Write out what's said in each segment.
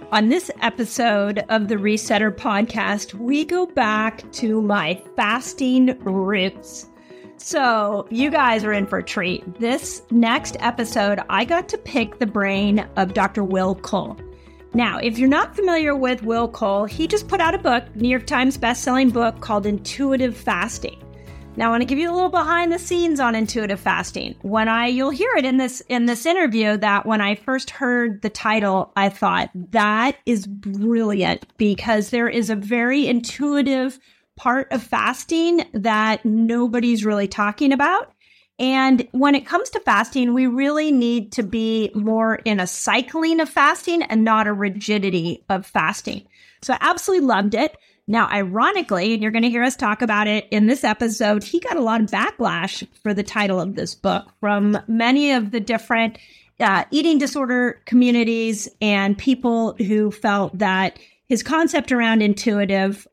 On this episode of the Resetter podcast, we go back to my fasting roots. So you guys are in for a treat. This next episode, I got to pick the brain of Dr. Will Cole. Now, if you're not familiar with Will Cole, he just put out a book, New York Times bestselling book called Intuitive Fasting. Now, I want to give you a little behind the scenes on intuitive fasting. You'll hear it in this interview that when I first heard the title, I thought that is brilliant because there is a very intuitive part of fasting that nobody's really talking about. And when it comes to fasting, we really need to be more in a cycling of fasting and not a rigidity of fasting. So I absolutely loved it. Now, ironically, and you're going to hear us talk about it in this episode, he got a lot of backlash for the title of this book from many of the different eating disorder communities and people who felt that his concept around intuitive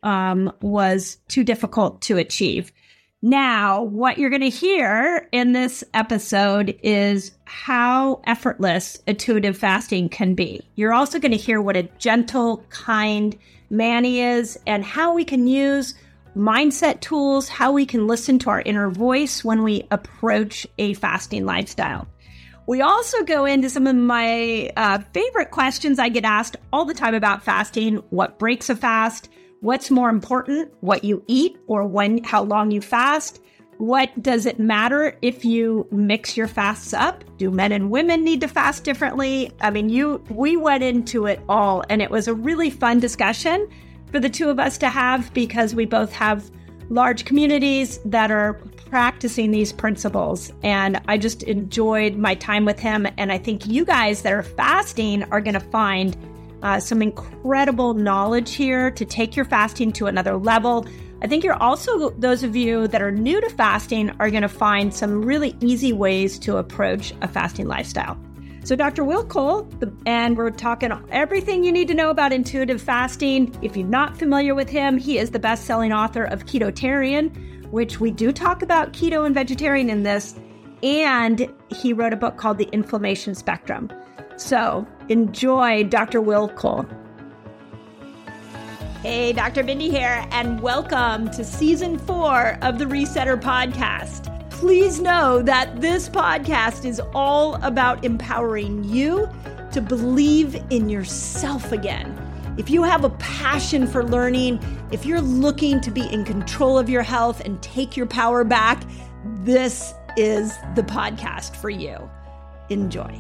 was too difficult to achieve. Now, what you're going to hear in this episode is how effortless intuitive fasting can be. You're also going to hear what a gentle, kind man he is and how we can use mindset tools, how we can listen to our inner voice when we approach a fasting lifestyle. We also go into some of my favorite questions I get asked all the time about fasting. What breaks a fast? What's more important, what you eat or how long you fast? What does it matter if you mix your fasts up? Do men and women need to fast differently? I mean, we went into it all, and it was a really fun discussion for the two of us to have because we both have large communities that are practicing these principles. And I just enjoyed my time with him. And I think you guys that are fasting are going to find some incredible knowledge here to take your fasting to another level. I think you're also, those of you that are new to fasting are going to find some really easy ways to approach a fasting lifestyle. So Dr. Will Cole, and we're talking everything you need to know about intuitive fasting. If you're not familiar with him, he is the best-selling author of Ketotarian, which we do talk about keto and vegetarian in this, and he wrote a book called The Inflammation Spectrum. So enjoy Dr. Will Cole. Hey, Dr. Mindy here, and welcome to Season 4 of the Resetter Podcast. Please know that this podcast is all about empowering you to believe in yourself again. If you have a passion for learning, if you're looking to be in control of your health and take your power back, this is the podcast for you. Enjoy.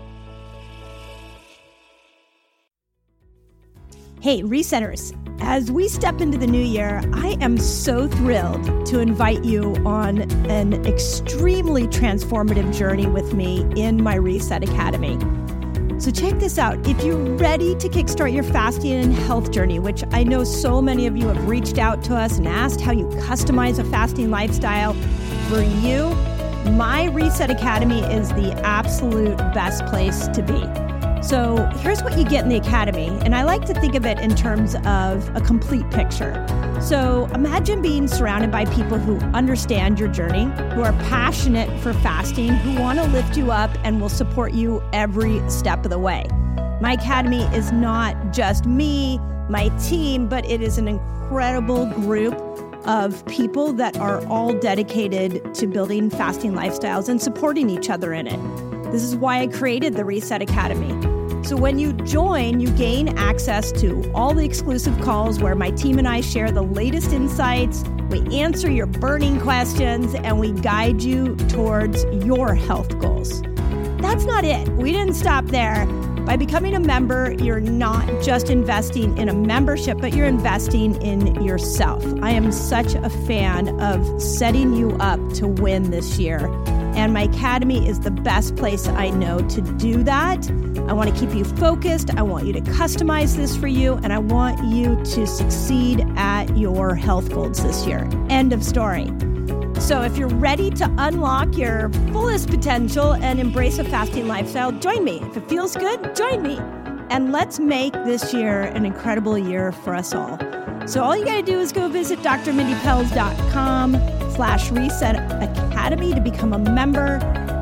Hey, Resetters, as we step into the new year, I am so thrilled to invite you on an extremely transformative journey with me in my Reset Academy. So check this out. If you're ready to kickstart your fasting and health journey, which I know so many of you have reached out to us and asked how you customize a fasting lifestyle for you, my Reset Academy is the absolute best place to be. So here's what you get in the Academy, and I like to think of it in terms of a complete picture. So imagine being surrounded by people who understand your journey, who are passionate for fasting, who want to lift you up and will support you every step of the way. My Academy is not just me, my team, but it is an incredible group of people that are all dedicated to building fasting lifestyles and supporting each other in it. This is why I created the Reset Academy. So when you join, you gain access to all the exclusive calls where my team and I share the latest insights, we answer your burning questions, and we guide you towards your health goals. That's not it. We didn't stop there. By becoming a member, you're not just investing in a membership, but you're investing in yourself. I am such a fan of setting you up to win this year. And my Academy is the best place I know to do that. I want to keep you focused. I want you to customize this for you. And I want you to succeed at your health goals this year. End of story. So if you're ready to unlock your fullest potential and embrace a fasting lifestyle, join me. If it feels good, join me. And let's make this year an incredible year for us all. So all you got to do is go visit drmindypelz.com/Reset Academy to become a member.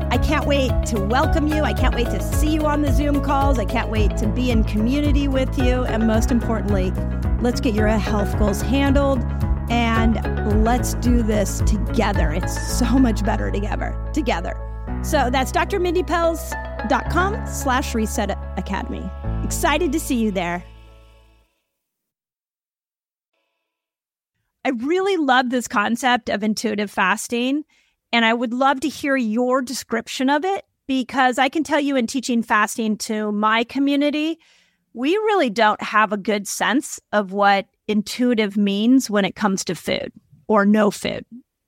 I can't wait to welcome you. I can't wait to see you on the Zoom calls. I can't wait to be in community with you. And most importantly, let's get your health goals handled and let's do this together. It's so much better together. So that's drmindypelz.com/Reset Academy. Excited to see you there. I really love this concept of intuitive fasting, and I would love to hear your description of it, because I can tell you in teaching fasting to my community, we really don't have a good sense of what intuitive means when it comes to food or no food.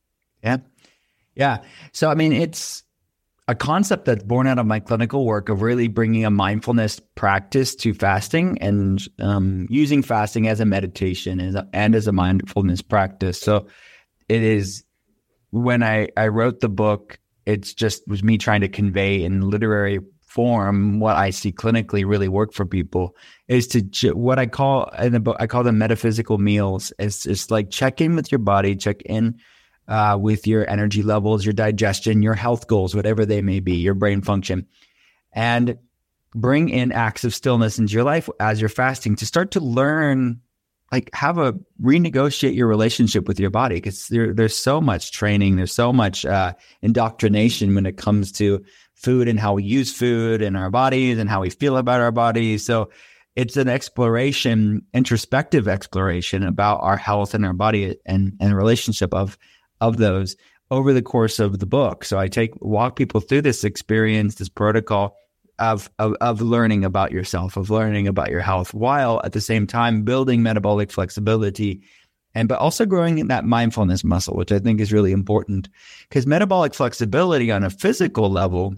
Yeah. So, I mean, it's a concept that's born out of my clinical work of really bringing a mindfulness practice to fasting and using fasting as a meditation and as a mindfulness practice. So it is, when I wrote the book, it's just was me trying to convey in literary form what I see clinically really work for people is to what I call in the book, I call them metaphysical meals. It's like check in with your body, check in with your energy levels, your digestion, your health goals, whatever they may be, your brain function, and bring in acts of stillness into your life as you're fasting to start to learn, like renegotiate your relationship with your body. Because there's so much training, there's so much indoctrination when it comes to food and how we use food in our bodies and how we feel about our bodies. So it's an introspective exploration about our health and our body and the relationship of those over the course of the book. So I walk people through this experience, this protocol of learning about yourself, of learning about your health, while at the same time building metabolic flexibility, but also growing that mindfulness muscle, which I think is really important, because metabolic flexibility on a physical level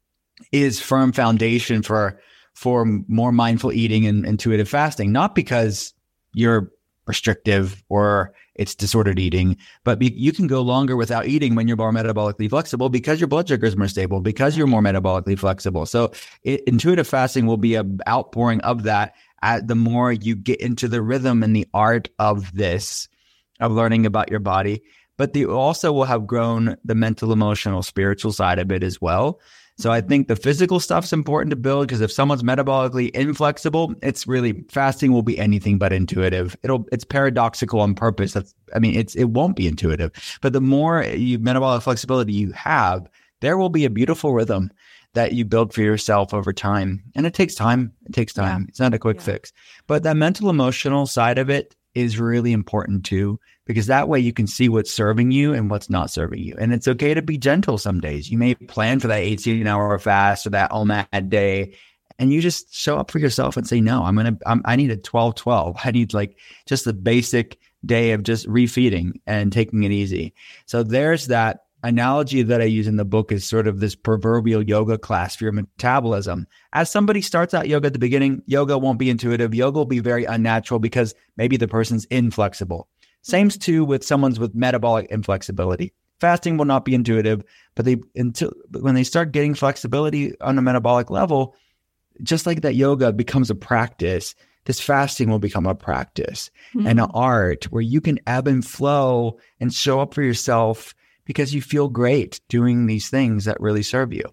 is firm foundation for more mindful eating and intuitive fasting, not because you're restrictive or it's disordered eating, but you can go longer without eating when you're more metabolically flexible because your blood sugar is more stable, because you're more metabolically flexible. So intuitive fasting will be an outpouring of that the more you get into the rhythm and the art of this, of learning about your body. But you also will have grown the mental, emotional, spiritual side of it as well. So I think the physical stuff's important to build, because if someone's metabolically inflexible, it's really, fasting will be anything but intuitive. It's paradoxical on purpose. It won't be intuitive. But the more metabolic flexibility you have, there will be a beautiful rhythm that you build for yourself over time. And it takes time. Yeah. It's not a quick fix. But that mental, emotional side of it is really important too, because that way you can see what's serving you and what's not serving you. And it's okay to be gentle some days. You may plan for that 18-hour fast or that OMAD day, and you just show up for yourself and say, no, I need a 12-12. I need just a basic day of just refeeding and taking it easy. So there's that analogy that I use in the book, is sort of this proverbial yoga class for your metabolism. As somebody starts out yoga at the beginning, yoga won't be intuitive. Yoga will be very unnatural because maybe the person's inflexible. Same's too with someone's with metabolic inflexibility. Fasting will not be intuitive, but when they start getting flexibility on a metabolic level, just like that yoga becomes a practice, this fasting will become a practice and an art where you can ebb and flow and show up for yourself because you feel great doing these things that really serve you.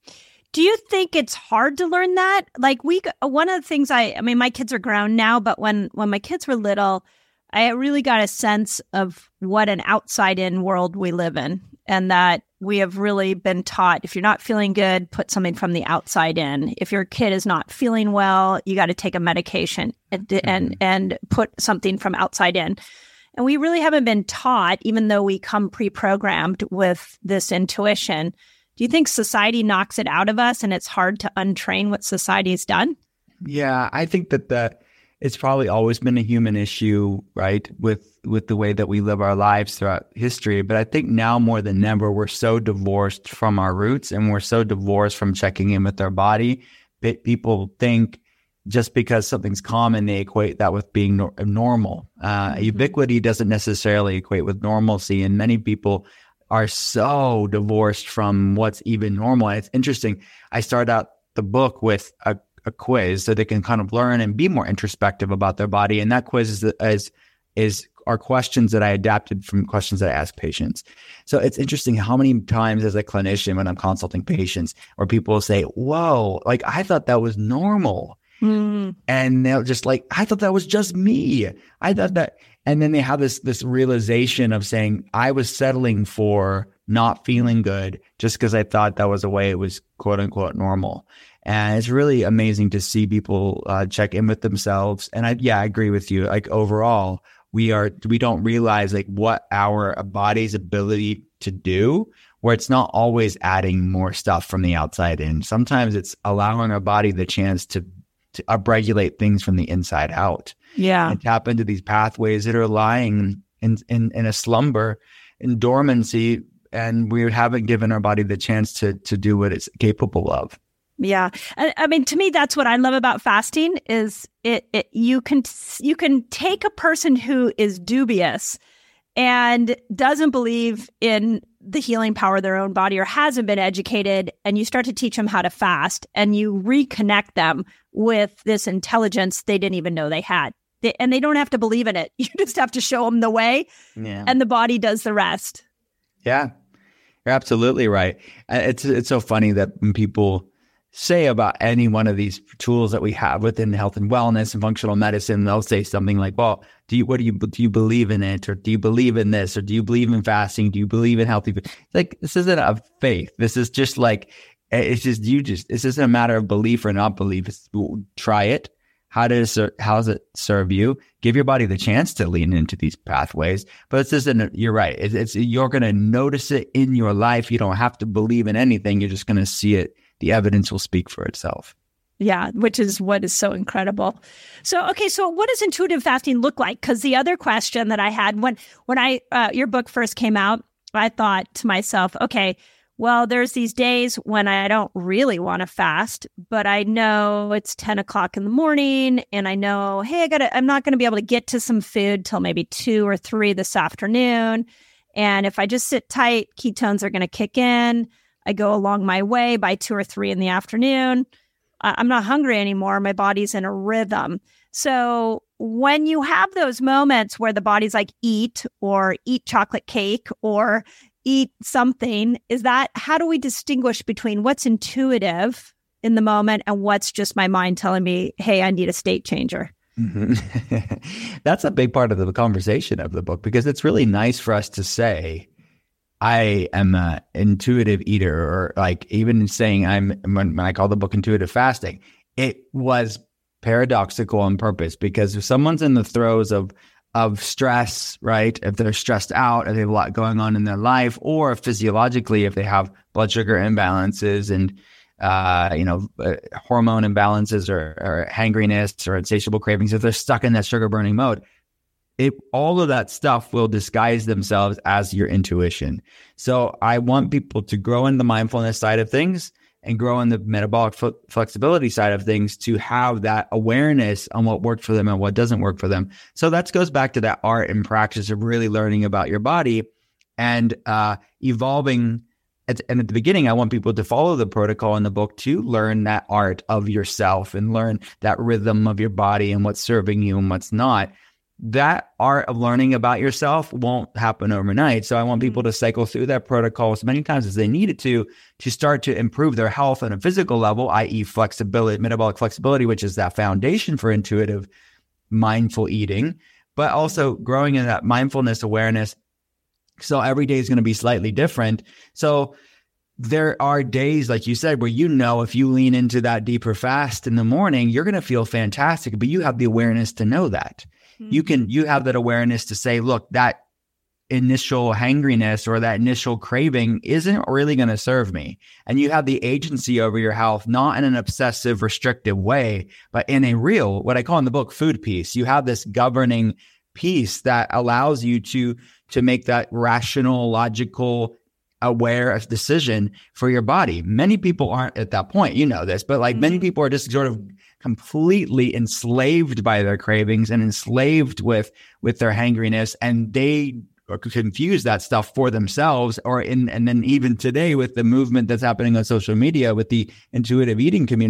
Do you think it's hard to learn that? One of the things my kids are grown now, but when my kids were little, I really got a sense of what an outside-in world we live in, and that we have really been taught, if you're not feeling good, put something from the outside in. If your kid is not feeling well, you got to take a medication and put something from outside in. And we really haven't been taught, even though we come pre-programmed with this intuition. Do you think society knocks it out of us and it's hard to untrain what society's done? Yeah, I think that it's probably always been a human issue, right, with the way that we live our lives throughout history. But I think now more than ever, we're so divorced from our roots, and we're so divorced from checking in with our body. People think just because something's common, they equate that with being normal. Ubiquity doesn't necessarily equate with normalcy, and many people are so divorced from what's even normal. And it's interesting. I start out the book with a quiz so they can kind of learn and be more introspective about their body. And that quiz is are questions that I adapted from questions that I ask patients. So it's interesting how many times as a clinician when I'm consulting patients or people will say, whoa, like I thought that was normal. And they'll just like, I thought that was just me. I thought that, and then they have this realization of saying, I was settling for not feeling good just because I thought that was the way it was quote unquote normal. And it's really amazing to see people check in with themselves. And I agree with you. Like overall, we don't realize like what our body's ability to do, where it's not always adding more stuff from the outside in. Sometimes it's allowing our body the chance to upregulate things from the inside out. Yeah. And tap into these pathways that are lying in a slumber, in dormancy, and we haven't given our body the chance to do what it's capable of. Yeah. I mean, to me, that's what I love about fasting is you can take a person who is dubious and doesn't believe in the healing power of their own body or hasn't been educated, and you start to teach them how to fast and you reconnect them with this intelligence they didn't even know they had. And they don't have to believe in it. You just have to show them the way, and the body does the rest. Yeah, you're absolutely right. It's so funny that when people say about any one of these tools that we have within health and wellness and functional medicine, they'll say something like, well, do you believe in it? Or do you believe in this? Or do you believe in fasting? Do you believe in healthy food? It's like, this isn't a faith. This is just like, it's just, this isn't a matter of belief or not belief. It's, try it. How does it serve you? Give your body the chance to lean into these pathways. But it's just, you're right. You're going to notice it in your life. You don't have to believe in anything. You're just going to see it. The evidence will speak for itself. Yeah, which is what is so incredible. So what does intuitive fasting look like? Because the other question that I had when your book first came out, I thought to myself, okay, well, there's these days when I don't really want to fast, but I know it's 10 o'clock in the morning and I know, hey, I'm not going to be able to get to some food till maybe 2 or 3 this afternoon. And if I just sit tight, ketones are going to kick in. I go along my way by 2 or 3 in the afternoon. I'm not hungry anymore. My body's in a rhythm. So when you have those moments where the body's like, eat chocolate cake or eat something, how do we distinguish between what's intuitive in the moment and what's just my mind telling me, hey, I need a state changer? Mm-hmm. That's a big part of the conversation of the book, because it's really nice for us to say, I am an intuitive eater, or like even saying when I call the book Intuitive Fasting, it was paradoxical on purpose, because if someone's in the throes of stress, right? If they're stressed out, if they have a lot going on in their life, or physiologically, if they have blood sugar imbalances and hormone imbalances or hangriness or insatiable cravings, if they're stuck in that sugar burning mode, all of that stuff will disguise themselves as your intuition. So I want people to grow in the mindfulness side of things and grow in the metabolic flexibility side of things, to have that awareness on what worked for them and what doesn't work for them. So that goes back to that art and practice of really learning about your body and evolving. And at the beginning, I want people to follow the protocol in the book to learn that art of yourself and learn that rhythm of your body and what's serving you and what's not. That art of learning about yourself won't happen overnight. So I want people to cycle through that protocol as many times as they need it to start to improve their health on a physical level, i.e. flexibility, metabolic flexibility, which is that foundation for intuitive mindful eating, but also growing in that mindfulness awareness. So every day is going to be slightly different. So there are days, like you said, where if you lean into that deeper fast in the morning, you're going to feel fantastic, but you have the awareness to know that. You have that awareness to say, look, that initial hangriness or that initial craving isn't really going to serve me. And you have the agency over your health, not in an obsessive, restrictive way, but in a real, what I call in the book, food peace. You have this governing peace that allows you to make that rational, logical, aware decision for your body. Many people aren't at that point, you know this, but many people are just sort of completely enslaved by their cravings and enslaved with their hangriness, and they confuse that stuff for themselves. And then even today with the movement that's happening on social media with the intuitive eating community,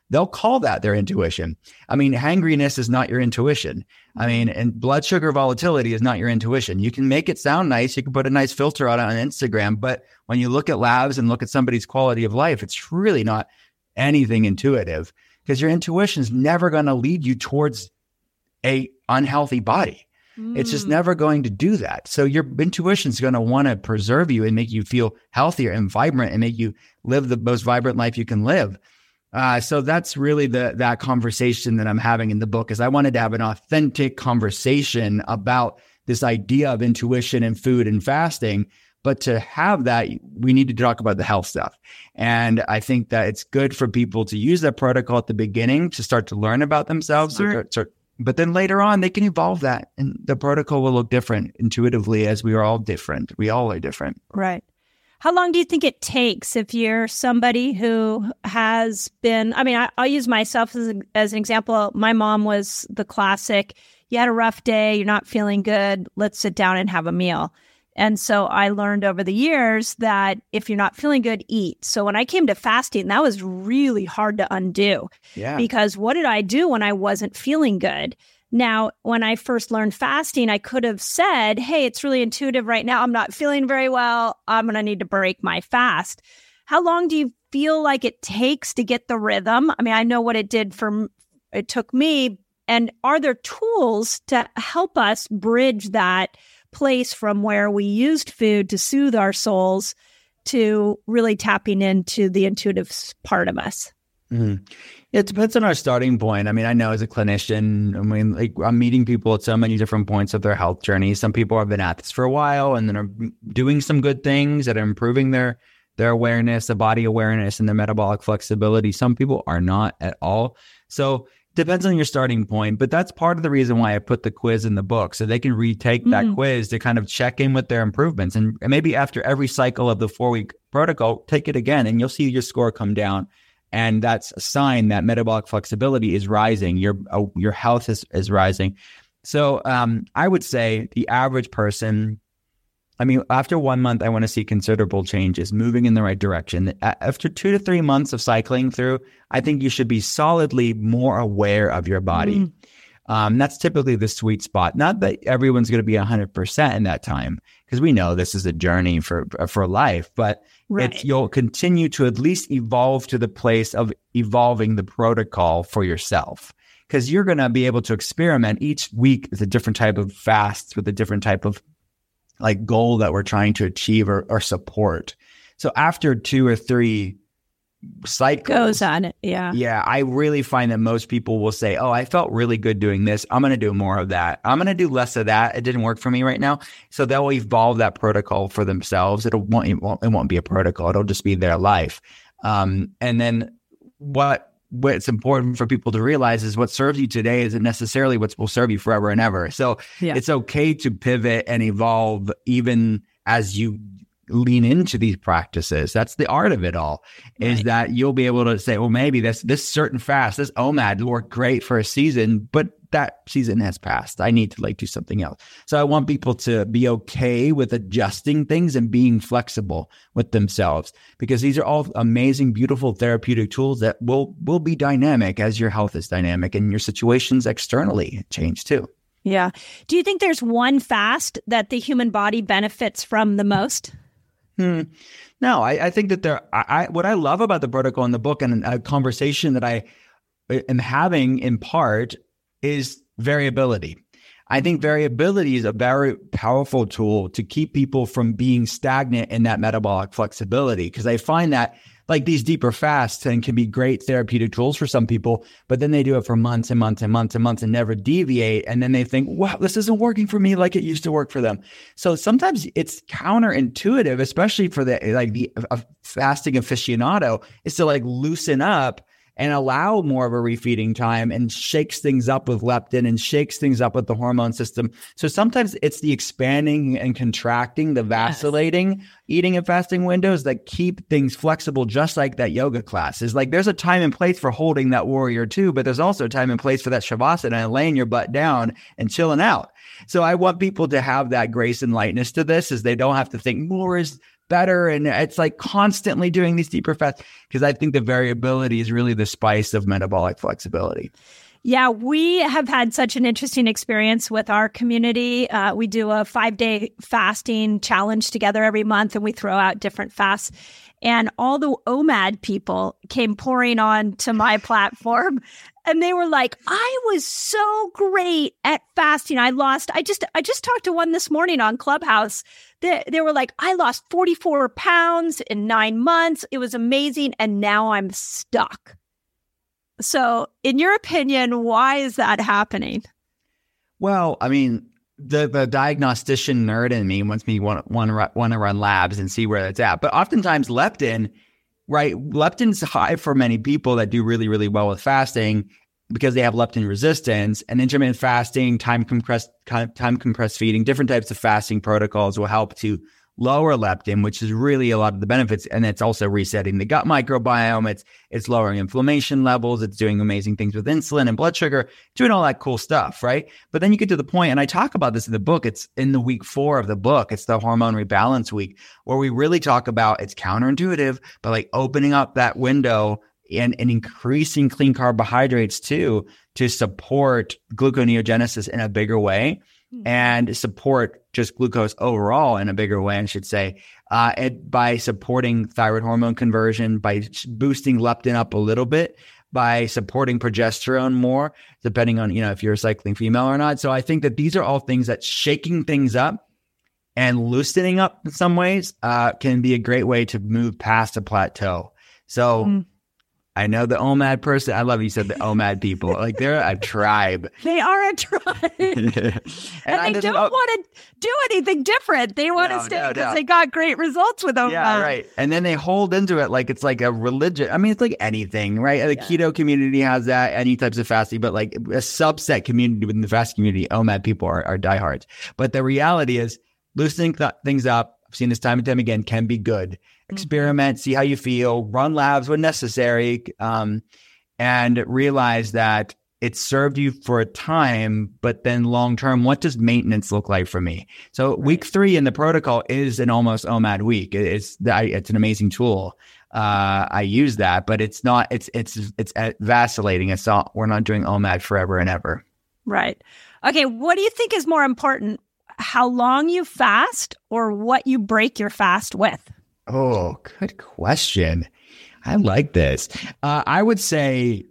they'll call that their intuition. I mean, hangriness is not your intuition. I mean, and blood sugar volatility is not your intuition. You can make it sound nice. You can put a nice filter on it on Instagram. But when you look at labs and look at somebody's quality of life, it's really not anything intuitive, because your intuition is never going to lead you towards a unhealthy body. It's just never going to do that. So your intuition is going to want to preserve you and make you feel healthier and vibrant and make you live the most vibrant life you can live. So that's really that conversation that I'm having in the book, is I wanted to have an authentic conversation about this idea of intuition and food and fasting. But to have that, we need to talk about the health stuff. And I think that it's good for people to use that protocol at the beginning to start to learn about themselves. But then later on, they can evolve that, and the protocol will look different intuitively, as we are all different. We all are different. Right. How long do you think it takes if you're somebody who has been, I mean, I'll use myself as an example. My mom was the classic, you had a rough day, you're not feeling good, let's sit down and have a meal. And so I learned over the years that if you're not feeling good, eat. So when I came to fasting, that was really hard to undo. Yeah. Because what did I do when I wasn't feeling good? Now, when I first learned fasting, I could have said, hey, it's really intuitive right now. I'm not feeling very well. I'm going to need to break my fast. How long do you feel like it takes to get the rhythm? I mean, I know what it took me. And are there tools to help us bridge that place from where we used food to soothe our souls to really tapping into the intuitive part of us? Mm-hmm. It depends on our starting point. I mean, I know as a clinician, I mean, like, I'm meeting people at so many different points of their health journey. Some people have been at this for a while and then are doing some good things that are improving their awareness, the body awareness, and their metabolic flexibility. Some people are not at all. So depends on your starting point, but that's part of the reason why I put the quiz in the book, so they can retake that quiz to kind of check in with their improvements. And maybe after every cycle of the 4-week protocol, take it again and you'll see your score come down. And that's a sign that metabolic flexibility is rising. Your health is rising. So I would say the average person, I mean, after 1 month, I want to see considerable changes, moving in the right direction. After 2 to 3 months of cycling through, I think you should be solidly more aware of your body. That's typically the sweet spot. Not that everyone's going to be 100% in that time, because we know this is a journey for life, but you'll continue to at least evolve to the place of evolving the protocol for yourself. Because you're going to be able to experiment each week with a different type of fast, with a different type of like goal that we're trying to achieve or support. So after 2 or 3 cycles goes on it. Yeah. I really find that most people will say, oh, I felt really good doing this. I'm going to do more of that. I'm going to do less of that. It didn't work for me right now. So they'll evolve that protocol for themselves. It won't be a protocol. It'll just be their life. And then what's important for people to realize is what serves you today isn't necessarily what will serve you forever and ever. So It's okay to pivot and evolve even as you lean into these practices. That's the art of it all, is that you'll be able to say, well, maybe this certain fast, this OMAD worked great for a season, but that season has passed. I need to do something else. So I want people to be okay with adjusting things and being flexible with themselves, because these are all amazing, beautiful therapeutic tools that will be dynamic as your health is dynamic and your situations externally change too. Yeah. Do you think there's one fast that the human body benefits from the most? No, I think that what I love about the protocol in the book, and a conversation that I am having in part, is variability. I think variability is a very powerful tool to keep people from being stagnant in that metabolic flexibility, because I find that these deeper fasts and can be great therapeutic tools for some people, but then they do it for months and months and months and months and never deviate. And then they think, wow, this isn't working for me like it used to work for them. So sometimes it's counterintuitive, especially for the fasting aficionado, is to loosen up and allow more of a refeeding time, and shakes things up with leptin and shakes things up with the hormone system. So sometimes it's the expanding and contracting, the vacillating eating and fasting windows that keep things flexible, just like that yoga class. Is there's a time and place for holding that warrior two, but there's also a time and place for that shavasana and laying your butt down and chilling out. So I want people to have that grace and lightness to this, as they don't have to think more is better. And it's like constantly doing these deeper fasts, because I think the variability is really the spice of metabolic flexibility. Yeah, we have had such an interesting experience with our community. We do a 5-day fasting challenge together every month, and we throw out different fasts. And all the OMAD people came pouring on to my platform, and they were like, I was so great at fasting. I just talked to one this morning on Clubhouse. They were like, I lost 44 pounds in 9 months. It was amazing. And now I'm stuck. So in your opinion, why is that happening? Well, I mean, the diagnostician nerd in me wants me want to run labs and see where that's at. But oftentimes leptin, right? Leptin's high for many people that do really, really well with fasting because they have leptin resistance. And intermittent fasting, time compressed feeding, different types of fasting protocols will help to lower leptin, which is really a lot of the benefits. And it's also resetting the gut microbiome. It's lowering inflammation levels. It's doing amazing things with insulin and blood sugar, doing all that cool stuff, right? But then you get to the point, and I talk about this in the book. It's in the week 4 of the book. It's the hormone rebalance week, where we really talk about, it's counterintuitive, but like opening up that window and increasing clean carbohydrates too, to support gluconeogenesis in a bigger way. And support just glucose overall in a bigger way, I should say, by supporting thyroid hormone conversion, by boosting leptin up a little bit, by supporting progesterone more, depending on, if you're a cycling female or not. So I think that these are all things that shaking things up and loosening up in some ways can be a great way to move past a plateau. So I know the OMAD person. I love you said the OMAD people. Like they're a tribe. They are a tribe. and they don't want to do anything different. They want to stay because they got great results with OMAD. Yeah, right. And then they hold into it like it's like a religion. I mean, it's like anything, right? The keto community has that, any types of fasting, but like a subset community within the fasting community, OMAD people are diehards. But the reality is loosening things up, I've seen this time and time again, can be good. Experiment, see how you feel, run labs when necessary, and realize that it served you for a time, but then long term, what does maintenance look like for me? So week 3 in the protocol is an almost OMAD week. It's an amazing tool. I use that, but it's not. It's vacillating. It's not. We're not doing OMAD forever and ever. Right. Okay. What do you think is more important? How long you fast, or what you break your fast with? Oh, good question. I like this. I would say,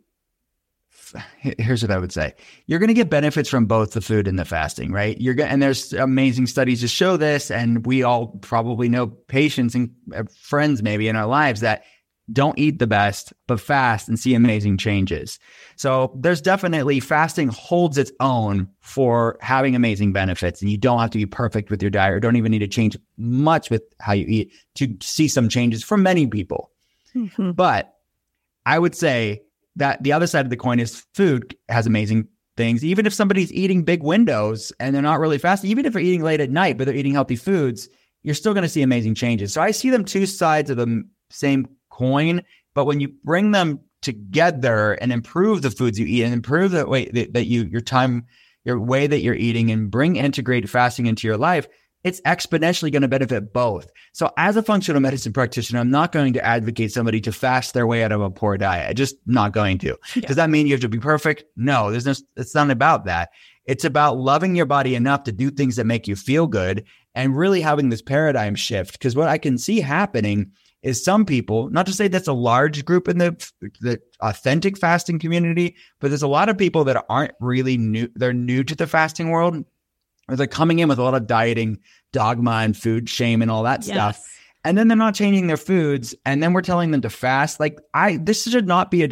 here's what I would say. You're going to get benefits from both the food and the fasting, right? And there's amazing studies to show this. And we all probably know patients and friends maybe in our lives that don't eat the best, but fast and see amazing changes. So there's definitely, fasting holds its own for having amazing benefits. And you don't have to be perfect with your diet, or don't even need to change much with how you eat to see some changes for many people. Mm-hmm. But I would say that the other side of the coin is food has amazing things. Even if somebody's eating big windows and they're not really fasting, even if they're eating late at night, but they're eating healthy foods, you're still going to see amazing changes. So I see them two sides of the same coin, but when you bring them together and improve the foods you eat and improve the way that your way that you're eating, and integrate fasting into your life, it's exponentially going to benefit both. So as a functional medicine practitioner, I'm not going to advocate somebody to fast their way out of a poor diet. I'm just not going to. Does that mean you have to be perfect? No, it's not about that. It's about loving your body enough to do things that make you feel good and really having this paradigm shift. Because what I can see happening is some people, not to say that's a large group in the authentic fasting community, but there's a lot of people that aren't really new. They're new to the fasting world, or they're coming in with a lot of dieting dogma and food shame and all that stuff. And then they're not changing their foods. And then we're telling them to fast. Like this should not be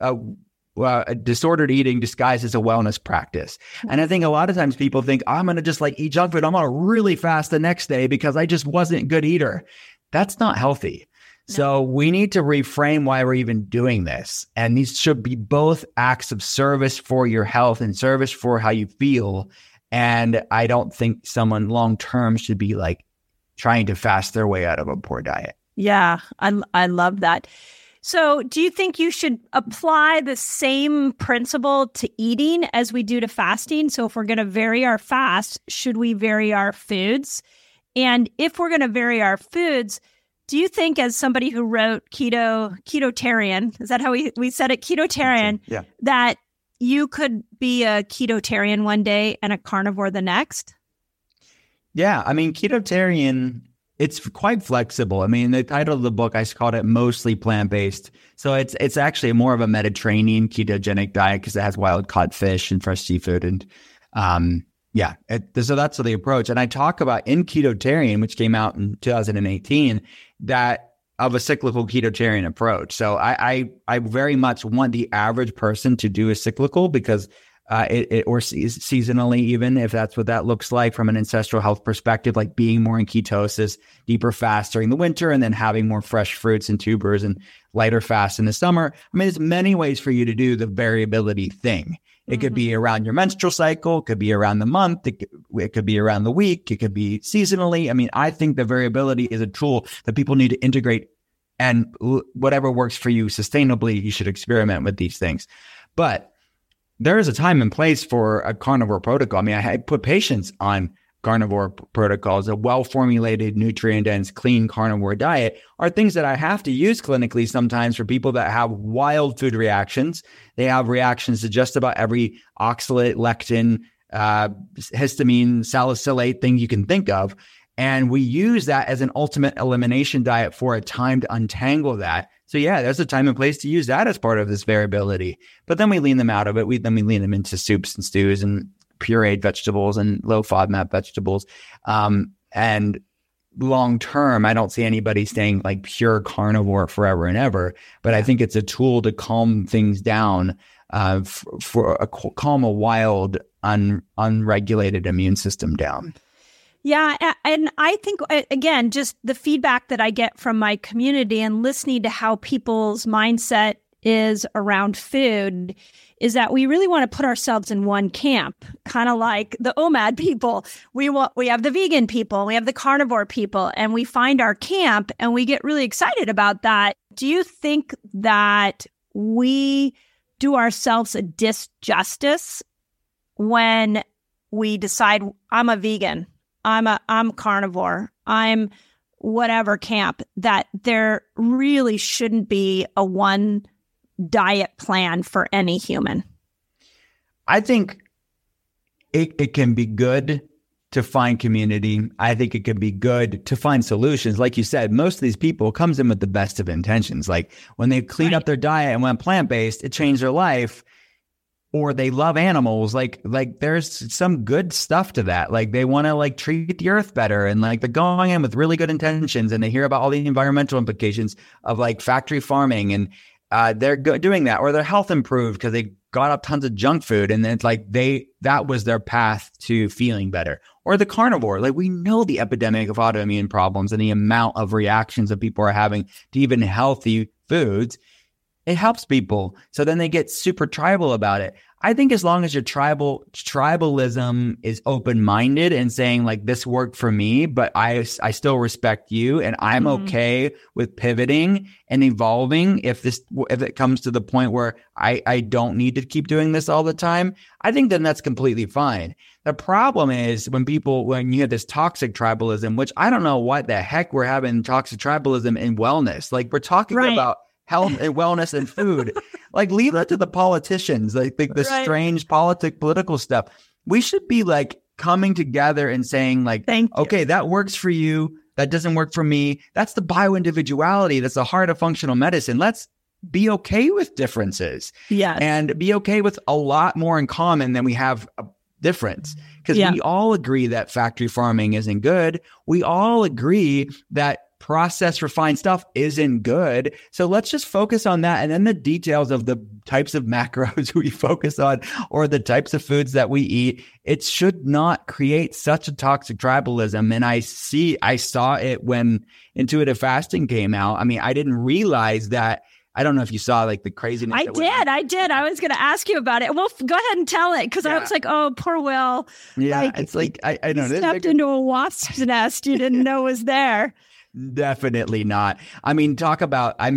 a disordered eating disguised as a wellness practice. And I think a lot of times people think, I'm going to just eat junk food. I'm going to really fast the next day because I just wasn't a good eater. That's not healthy. No. So we need to reframe why we're even doing this. And these should be both acts of service for your health and service for how you feel. And I don't think someone long-term should be trying to fast their way out of a poor diet. Yeah, I love that. So do you think you should apply the same principle to eating as we do to fasting? So if we're going to vary our fast, should we vary our foods? And if we're going to vary our foods, do you think, as somebody who wrote Ketotarian, is that how we said it? Ketotarian, Yeah. that you could be a ketotarian one day and a carnivore the next? Yeah. I mean, Ketotarian, it's quite flexible. I mean, the title of the book, I called it Mostly Plant-Based. So it's actually more of a Mediterranean ketogenic diet because it has wild caught fish and fresh seafood. And so that's the approach. And I talk about in Ketotarian, which came out in 2018, that of a cyclical ketotarian approach. So I very much want the average person to do a cyclical because or seasonally, even if that's what that looks like from an ancestral health perspective, like being more in ketosis, deeper fast during the winter, and then having more fresh fruits and tubers and lighter fast in the summer. I mean, there's many ways for you to do the variability thing. It could be around your menstrual cycle, it could be around the month, it could be around the week, it could be seasonally. I mean, I think the variability is a tool that people need to integrate, and whatever works for you sustainably, you should experiment with these things. But there is a time and place for a carnivore protocol. I mean, I put patients on carnivore protocols. A well-formulated, nutrient-dense, clean carnivore diet are things that I have to use clinically sometimes for people that have wild food reactions. They have reactions to just about every oxalate, lectin, histamine, salicylate thing you can think of. And we use that as an ultimate elimination diet for a time to untangle that. So yeah, there's a time and place to use that as part of this variability. But then we lean them out of it. Then we lean them into soups and stews and pureed vegetables and low FODMAP vegetables. And long term, I don't see anybody staying like pure carnivore forever and ever. But I think it's a tool to calm things down, calm a wild, unregulated immune system down. Yeah. And I think, again, just the feedback that I get from my community and listening to how people's mindset is around food is that we really want to put ourselves in one camp, kind of like the OMAD people. We have the vegan people, we have the carnivore people, and we find our camp and we get really excited about that. Do you think that we do ourselves a disjustice when we decide I'm a vegan, I'm carnivore, I'm whatever camp, that there really shouldn't be a one diet plan for any human? I think it can be good to find community. I think it can be good to find solutions. Like you said, most of these people comes in with the best of intentions. Like when they clean up their diet and went plant-based, it changed their life. Or they love animals, like there's some good stuff to that. Like they want to like treat the earth better, and like they're going in with really good intentions, and they hear about all the environmental implications of like factory farming, and they're doing that, or their health improved because they got up tons of junk food, and then it's like that was their path to feeling better. Or the carnivore, like we know the epidemic of autoimmune problems and the amount of reactions that people are having to even healthy foods. It helps people. So then they get super tribal about it. I think as long as your tribalism is open-minded and saying like, this worked for me, but I still respect you, and I'm okay with pivoting and evolving if it comes to the point where I don't need to keep doing this all the time, I think then that's completely fine. The problem is when you have this toxic tribalism, which I don't know what the heck we're having toxic tribalism in wellness. Like we're talking about health and wellness and food. Like leave that to the politicians, like the strange political stuff. We should be like coming together and saying like, okay, that works for you. That doesn't work for me. That's the bioindividuality. That's the heart of functional medicine. Let's be okay with differences. Yes. And be okay with a lot more in common than we have a difference. Because we all agree that factory farming isn't good. We all agree that processed refined stuff isn't good. So let's just focus on that. And then the details of the types of macros we focus on or the types of foods that we eat, it should not create such a toxic tribalism. And I saw it when intuitive fasting came out. I mean, I didn't realize that. I don't know if you saw like the craziness. I did. I was going to ask you about it. Well, go ahead and tell it, because I was like, oh, poor Will. Yeah, like, it's like, I know. Stepped into a wasp's nest you didn't know was there. Definitely not. I mean, I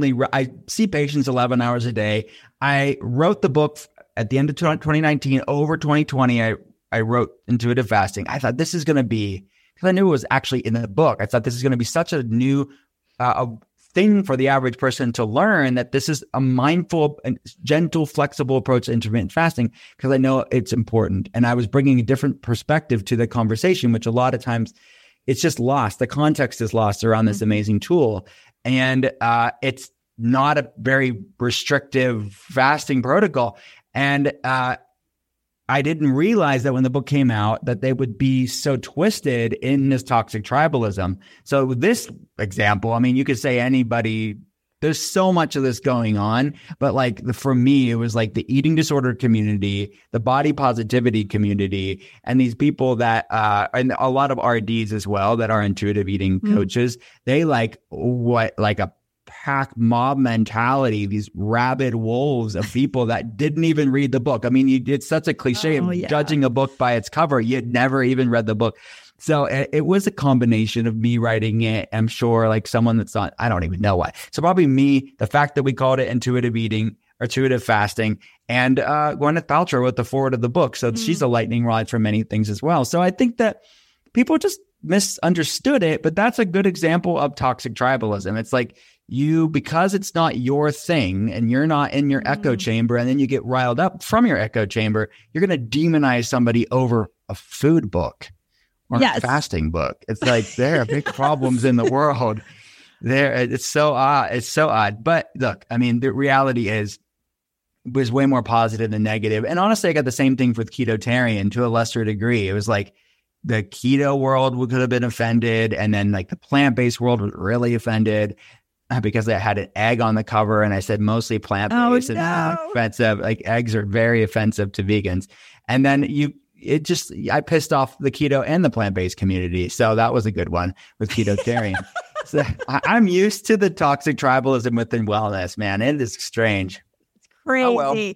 see patients 11 hours a day. I wrote the book at the end of 2019, over 2020. I wrote intuitive fasting. I thought this is going to be, because I knew it was actually in the book. I thought this is going to be such a new a thing for the average person to learn, that this is a mindful and gentle, flexible approach to intermittent fasting, because I know it's important. And I was bringing a different perspective to the conversation, which a lot of times it's just lost. The context is lost around this amazing tool. And it's not a very restrictive fasting protocol. And I didn't realize that when the book came out that they would be so twisted in this toxic tribalism. So this example, I mean, you could say anybody, there's so much of this going on, but like for me, it was like the eating disorder community, the body positivity community, and these people that, and a lot of RDs as well that are intuitive eating coaches, they like a pack mob mentality, these rabid wolves of people that didn't even read the book. I mean, it's such a cliche of judging a book by its cover. You'd never even read the book. So it was a combination of me writing it, I'm sure, like someone that's not, I don't even know why. So probably me, the fact that we called it intuitive eating, intuitive fasting, and Gwyneth Paltrow wrote the foreword of the book. So she's a lightning rod for many things as well. So I think that people just misunderstood it, but that's a good example of toxic tribalism. It's like, because it's not your thing and you're not in your echo chamber, and then you get riled up from your echo chamber, you're going to demonize somebody over a food book or a fasting book. It's like there are big problems in the world. It's so odd. It's so odd. But look, I mean, the reality is it was way more positive than negative. And honestly, I got the same thing with Ketotarian to a lesser degree. It was like the keto world could have been offended, and then like the plant-based world was really offended. Because I had an egg on the cover and I said mostly plant-based and offensive. Like eggs are very offensive to vegans. And then I pissed off the keto and the plant-based community. So that was a good one with Ketotarian. So I'm used to the toxic tribalism within wellness, man. It is strange. Crazy. Oh, well.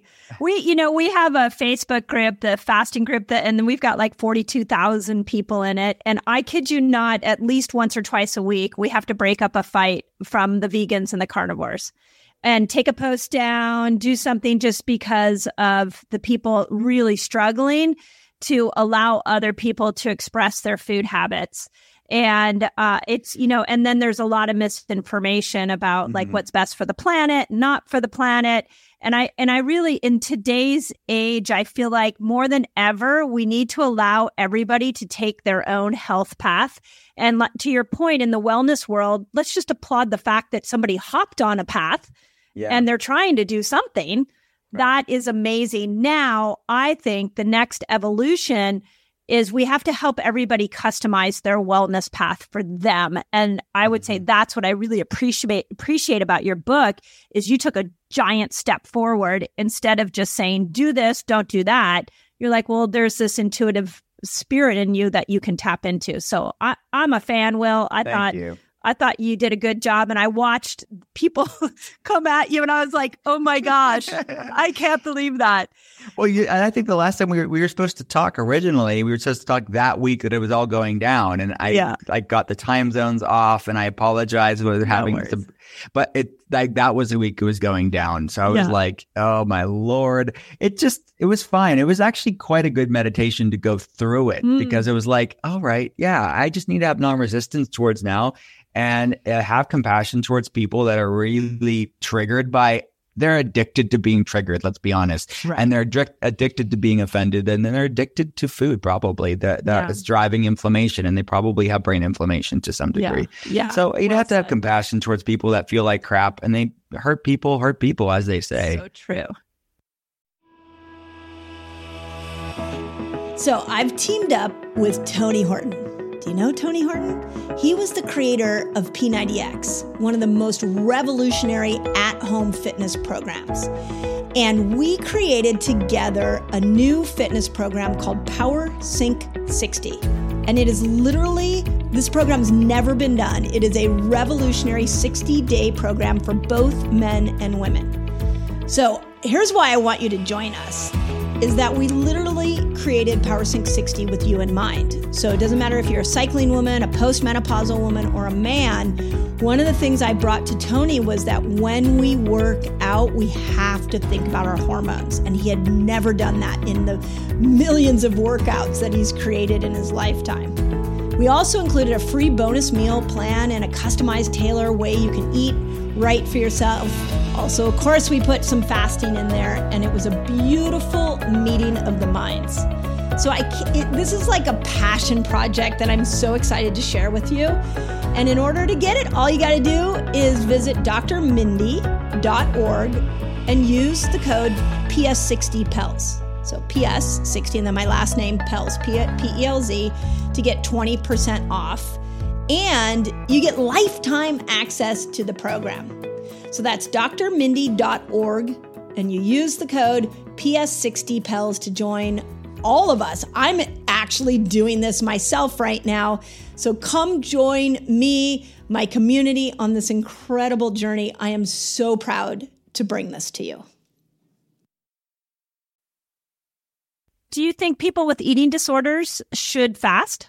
We have a Facebook group, the fasting group, and then we've got like 42,000 people in it. And I kid you not, at least once or twice a week, we have to break up a fight from the vegans and the carnivores and take a post down, do something just because of the people really struggling to allow other people to express their food habits. And it's, and then there's a lot of misinformation about like what's best for the planet, not for the planet. And I really, in today's age, I feel like more than ever, we need to allow everybody to take their own health path. And to your point, in the wellness world, let's just applaud the fact that somebody hopped on a path and they're trying to do something. Right. That is amazing. Now, I think the next evolution is we have to help everybody customize their wellness path for them. And I would say that's what I really appreciate about your book is you took a giant step forward. Instead of just saying, do this, don't do that. You're like, well, there's this intuitive spirit in you that you can tap into. So I'm a fan, Will. I thought you did a good job, and I watched people come at you, and I was like, "Oh my gosh, I can't believe that." Well, and I think the last time we were supposed to talk originally, we were supposed to talk that week that it was all going down, and I got the time zones off, and I apologize for having to, but that was the week it was going down, so I was like, "Oh my Lord!" It was fine. It was actually quite a good meditation to go through it because it was like, "All right, I just need to have non-resistance towards now." And have compassion towards people that are really triggered by, they're addicted to being triggered, let's be honest. Right. And they're addicted to being offended. And then they're addicted to food, probably, that is driving inflammation. And they probably have brain inflammation to some degree. Yeah. So you'd have to have compassion towards people that feel like crap. And they hurt people, as they say. So true. So I've teamed up with Tony Horton. Do you know Tony Horton? He was the creator of P90X, one of the most revolutionary at-home fitness programs. And we created together a new fitness program called Power Sync 60. And it is literally, this program's never been done. It is a revolutionary 60-day program for both men and women. So here's why I want you to join us. Is that we literally created Power Sync 60 with you in mind. So it doesn't matter if you're a cycling woman, a postmenopausal woman, or a man. One of the things I brought to Tony was that when we work out, we have to think about our hormones. And he had never done that in the millions of workouts that he's created in his lifetime. We also included a free bonus meal plan and a customized tailor way you can eat right for yourself. Also, of course, we put some fasting in there, and it was a beautiful meeting of the minds. So this is like a passion project that I'm so excited to share with you. And in order to get it, all you got to do is visit drmindy.org and use the code PS60PELZ. So PS60 and then my last name, PELZ, P-E-L-Z, to get 20% off. And you get lifetime access to the program. So that's drmindy.org, and you use the code PS60PELZ to join all of us. I'm actually doing this myself right now. So come join me, my community, on this incredible journey. I am so proud to bring this to you. Do you think people with eating disorders should fast?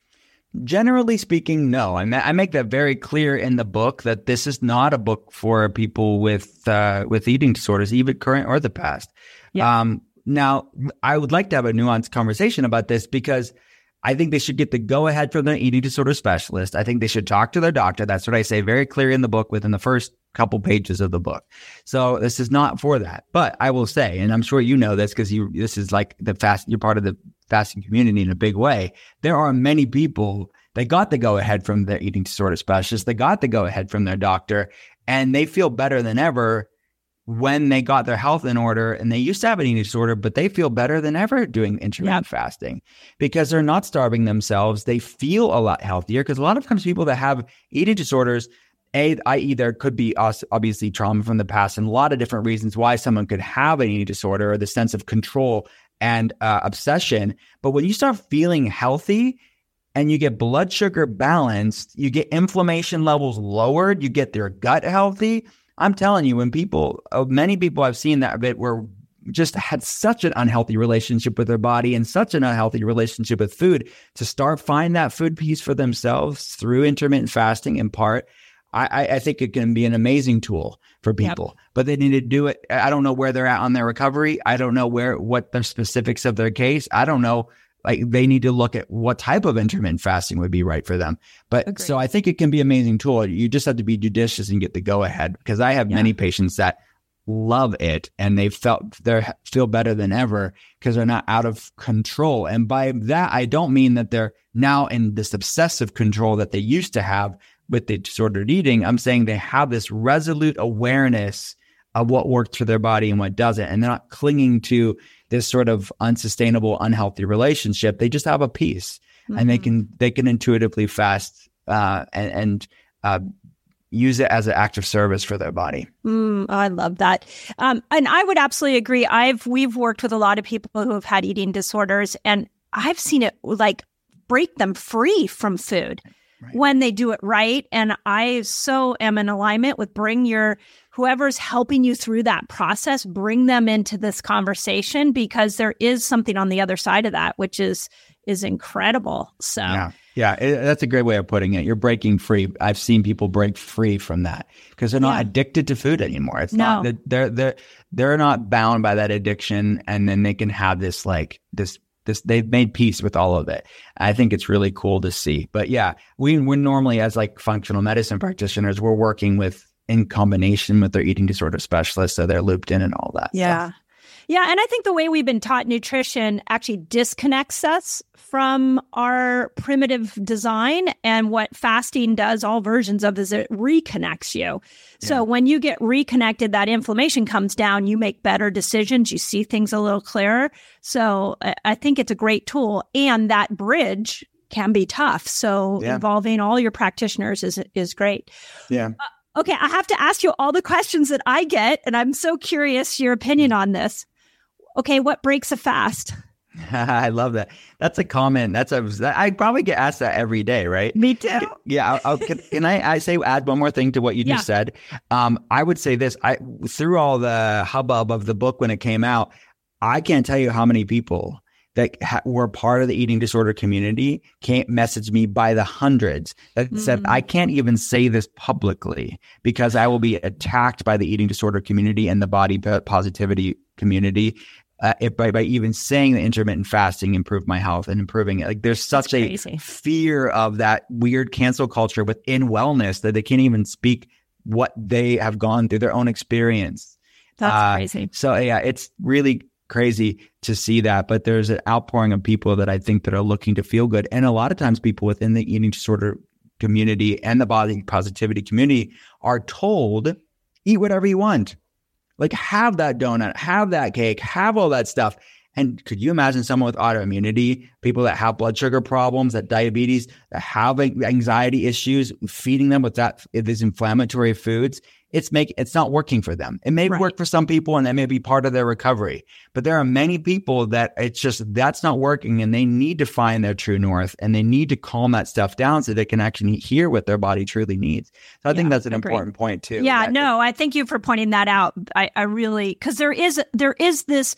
Generally speaking, no. I make that very clear in the book that this is not a book for people with eating disorders, even current or the past. Yeah. Now, I would like to have a nuanced conversation about this because I think they should get the go-ahead from their eating disorder specialist. I think they should talk to their doctor. That's what I say very clear in the book within the first couple pages of the book. So this is not for that. But I will say, and I'm sure you know this because this is like you're part of the fasting community in a big way. There are many people that got the go-ahead from their eating disorder specialist. They got the go-ahead from their doctor, and they feel better than ever when they got their health in order. And they used to have an eating disorder, but they feel better than ever doing intermittent fasting because they're not starving themselves. They feel a lot healthier because a lot of times people that have eating disorders, i.e. there could be obviously trauma from the past and a lot of different reasons why someone could have an eating disorder or the sense of control and obsession. But when you start feeling healthy and you get blood sugar balanced, you get inflammation levels lowered, you get their gut healthy. I'm telling you, many people I've seen that bit were just had such an unhealthy relationship with their body and such an unhealthy relationship with food to start find that food piece for themselves through intermittent fasting in part. I think it can be an amazing tool for people, but they need to do it. I don't know where they're at on their recovery. I don't know what the specifics of their case. I don't know. Like they need to look at what type of intermittent fasting would be right for them. But Agreed. So I think it can be an amazing tool. You just have to be judicious and get the go ahead because I have many patients that love it and they feel better than ever because they're not out of control. And by that, I don't mean that they're now in this obsessive control that they used to have with the disordered eating. I'm saying they have this resolute awareness of what worked for their body and what doesn't. And they're not clinging to this sort of unsustainable, unhealthy relationship. They just have a peace and they can intuitively fast and use it as an act of service for their body. I love that. And I would absolutely agree. We've worked with a lot of people who have had eating disorders, and I've seen it like break them free from food when they do it right. And I so am in alignment with whoever's helping you through that process, bring them into this conversation because there is something on the other side of that, which is incredible. So that's a great way of putting it. You're breaking free. I've seen people break free from that because they're not addicted to food anymore. It's not that they're not bound by that addiction, and then they can have this they've made peace with all of it. I think it's really cool to see. But we're normally as like functional medicine practitioners, we're working in combination with their eating disorder specialists, so they're looped in and all that stuff. Yeah, and I think the way we've been taught nutrition actually disconnects us from our primitive design, and what fasting does, all versions of, is it reconnects you. So when you get reconnected, that inflammation comes down, you make better decisions, you see things a little clearer. So I think it's a great tool, and that bridge can be tough. So involving all your practitioners is great. Yeah. Okay, I have to ask you all the questions that I get, and I'm so curious your opinion on this. Okay, what breaks a fast? I love that. That's a comment. I probably get asked that every day, right? Me too. Yeah. Can I add one more thing to what you just said? I would say this. Through all the hubbub of the book when it came out, I can't tell you how many people that were part of the eating disorder community can't message me by the hundreds that said, I can't even say this publicly because I will be attacked by the eating disorder community and the body positivity community by even saying that intermittent fasting improved my health and improving it. Like there's such a fear of that weird cancel culture within wellness that they can't even speak what they have gone through, their own experience. That's crazy. So yeah, it's really crazy to see that, but there's an outpouring of people that I think that are looking to feel good. And a lot of times people within the eating disorder community and the body positivity community are told, eat whatever you want. Like have that donut, have that cake, have all that stuff. And could you imagine someone with autoimmunity, people that have blood sugar problems, that diabetes, that have anxiety issues, feeding them with these inflammatory foods? It's not working for them. It may work for some people and that may be part of their recovery, but there are many people that that's not working and they need to find their true north and they need to calm that stuff down so they can actually hear what their body truly needs. So I think that's an important point too. Yeah, I thank you for pointing that out. I really, because there is this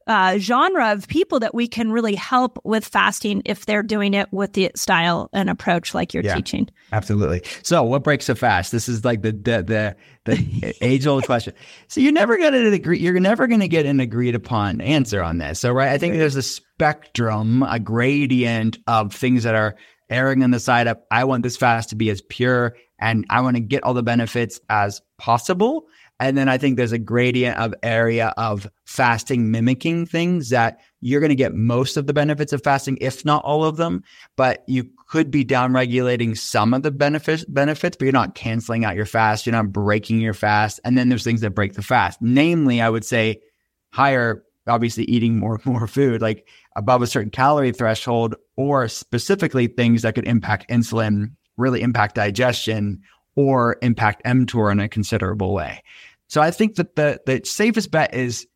genre of people that we can really help with fasting if they're doing it with the style and approach like you're teaching. Absolutely. So what breaks a fast? This is like the age-old question. So you're never going to get an agreed upon answer on this. So I think there's a spectrum, a gradient of things that are erring on the side of, I want this fast to be as pure and I want to get all the benefits as possible. And then I think there's a gradient of area of fasting mimicking things that you're going to get most of the benefits of fasting, if not all of them, but you could be downregulating some of the benefits, but you're not canceling out your fast. You're not breaking your fast. And then there's things that break the fast. Namely, I would say higher, obviously eating more food, like above a certain calorie threshold, or specifically things that could impact insulin, really impact digestion, or impact mTOR in a considerable way. So I think that the safest bet is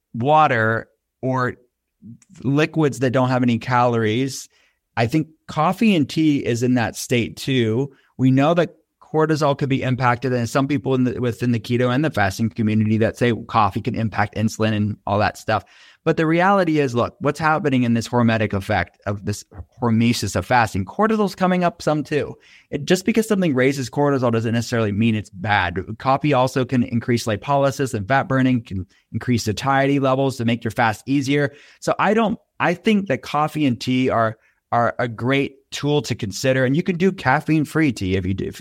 water or liquids that don't have any calories. I think coffee and tea is in that state too. We know that cortisol could be impacted, and some people within the keto and the fasting community that say coffee can impact insulin and all that stuff. But the reality is, look, what's happening in this hormetic effect of this hormesis of fasting, cortisol's coming up some too. Just because something raises cortisol doesn't necessarily mean it's bad. Coffee also can increase lipolysis and fat burning, can increase satiety levels to make your fast easier. So I think that coffee and tea are a great tool to consider, and you can do caffeine-free tea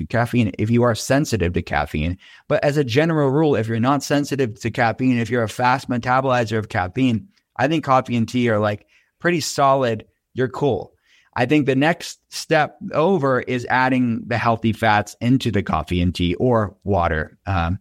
if you are sensitive to caffeine. But as a general rule, if you're not sensitive to caffeine, if you're a fast metabolizer of caffeine, I think coffee and tea are like pretty solid. You're cool. I think the next step over is adding the healthy fats into the coffee and tea or water.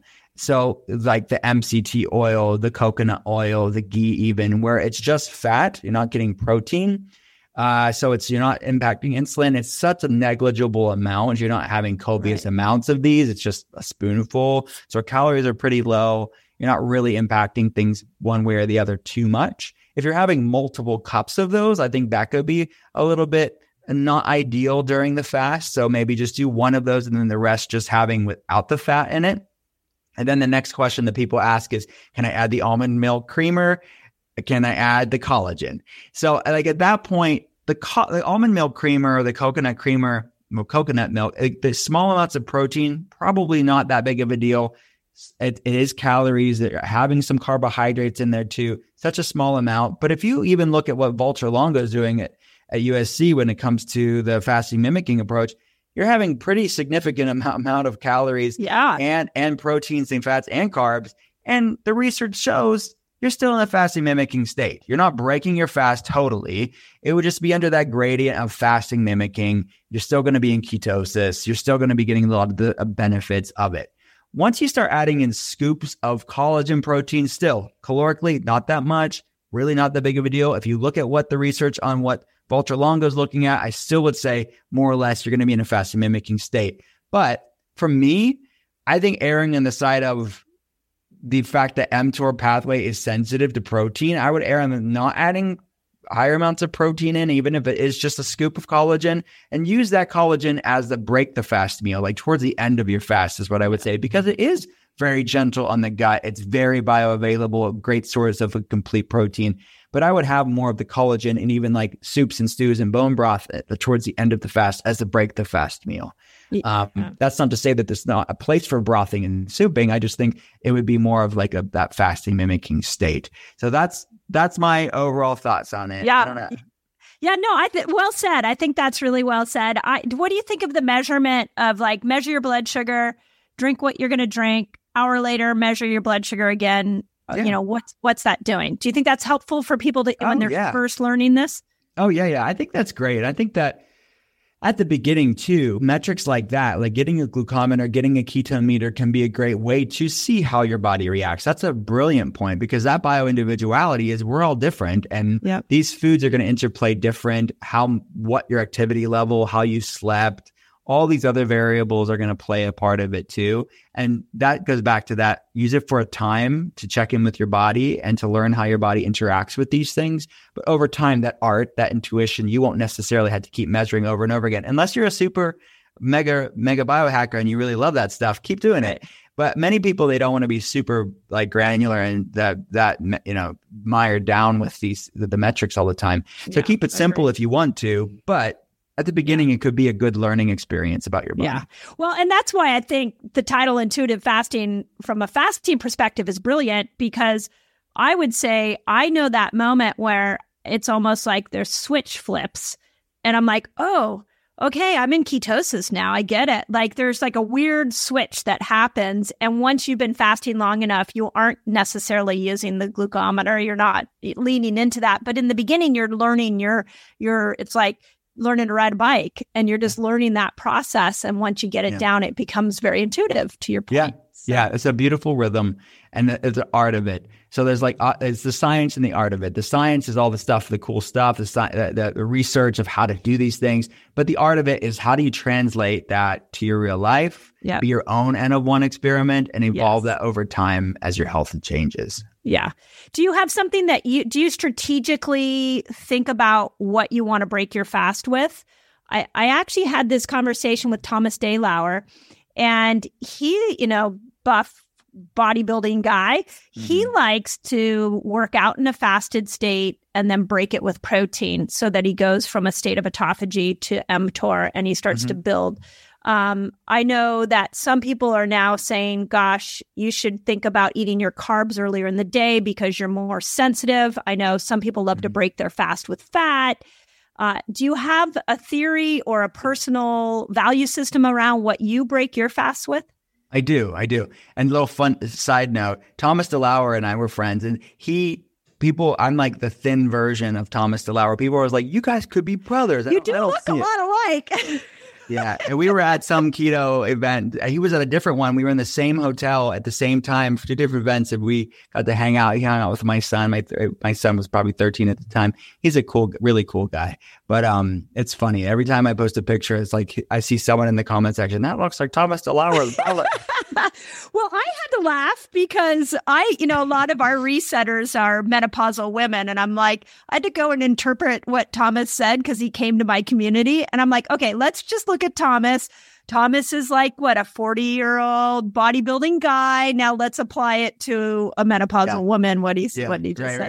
So like the MCT oil, the coconut oil, the ghee even, where it's just fat, you're not getting protein. So you're not impacting insulin. It's such a negligible amount. You're not having copious amounts of these. It's just a spoonful. So calories are pretty low. You're not really impacting things one way or the other too much. If you're having multiple cups of those, I think that could be a little bit not ideal during the fast. So maybe just do one of those and then the rest just having without the fat in it. And then the next question that people ask is, can I add the almond milk creamer? Can I add the collagen? So like at that point, the almond milk creamer or the coconut creamer, coconut milk, the small amounts of protein, probably not that big of a deal. It is calories, that are having some carbohydrates in there too, such a small amount. But if you even look at what Valter Longo is doing at USC when it comes to the fasting mimicking approach, you're having pretty significant amount of calories and proteins and fats and carbs. And the research shows you're still in a fasting mimicking state. You're not breaking your fast totally. It would just be under that gradient of fasting mimicking. You're still going to be in ketosis. You're still going to be getting a lot of the benefits of it. Once you start adding in scoops of collagen protein, still calorically, not that much, really not that big of a deal. If you look at what the research on what Valter Longo is looking at, I still would say more or less you're going to be in a fasting mimicking state. But for me, I think erring on the side of the fact that mTOR pathway is sensitive to protein, I would err on not adding higher amounts of protein in, even if it is just a scoop of collagen, and use that collagen as the break the fast meal, like towards the end of your fast is what I would say, because it is very gentle on the gut. It's very bioavailable, a great source of a complete protein. But I would have more of the collagen and even like soups and stews and bone broth towards the end of the fast as a break the fast meal. That's not to say that there's not a place for brothing and souping. I just think it would be more of like that fasting mimicking state. So that's my overall thoughts on it. Yeah. I don't know. Yeah, no, well said. I think that's really well said. What do you think of the measurement of like measure your blood sugar, drink what you're going to drink, hour later, measure your blood sugar again? Yeah. You know, what's that doing? Do you think that's helpful for people when they're first learning this? Oh, yeah. I think that's great. I think that at the beginning too, metrics like that, like getting a glucometer, getting a ketone meter can be a great way to see how your body reacts. That's a brilliant point because that bioindividuality is we're all different and these foods are going to interplay different, what your activity level, how you slept, all these other variables are going to play a part of it too. And that goes back to that. Use it for a time to check in with your body and to learn how your body interacts with these things. But over time, that art, that intuition, you won't necessarily have to keep measuring over and over again. Unless you're a super mega biohacker and you really love that stuff, keep doing it. But many people, they don't want to be super like granular and that mired down with the metrics all the time. So keep it simple if you want to, but at the beginning, it could be a good learning experience about your body. Yeah. Well, and that's why I think the title Intuitive Fasting from a fasting perspective is brilliant because I would say I know that moment where it's almost like there's switch flips and I'm like, oh, okay, I'm in ketosis now. I get it. Like there's like a weird switch that happens. And once you've been fasting long enough, you aren't necessarily using the glucometer. You're not leaning into that. But in the beginning, you're learning it's like learning to ride a bike and you're just learning that process. And once you get it down, it becomes very intuitive to your point. Yeah. So. Yeah. It's a beautiful rhythm and it's the art of it. So there's like, it's the science and the art of it. The science is all the stuff, the cool stuff, the research of how to do these things. But the art of it is how do you translate that to your real life, be your own N of 1 experiment and evolve that over time as your health changes. Yeah. Do you have something that do you strategically think about what you want to break your fast with? I actually had this conversation with Thomas DeLauer and he, buff bodybuilding guy, he likes to work out in a fasted state and then break it with protein so that he goes from a state of autophagy to mTOR and he starts to build. I know that some people are now saying, gosh, you should think about eating your carbs earlier in the day because you're more sensitive. I know some people love to break their fast with fat. Do you have a theory or a personal value system around what you break your fast with? I do. And a little fun side note, Thomas DeLauer and I were friends and I'm like the thin version of Thomas DeLauer. People were like, you guys could be brothers. You do look a lot alike. Yeah. And we were at some keto event. He was at a different one. We were in the same hotel at the same time for 2 different events. And we got to hang out. He hung out with my son. My son was probably 13 at the time. He's a really cool guy. But it's funny. Every time I post a picture, it's like I see someone in the comment section, that looks like Thomas DeLauer. Well, I had to laugh because a lot of our resetters are menopausal women. And I'm like, I had to go and interpret what Thomas said because he came to my community. And I'm like, okay, let's just look at Thomas. Thomas is like, a 40-year-old bodybuilding guy. Now let's apply it to a menopausal woman. What he just said.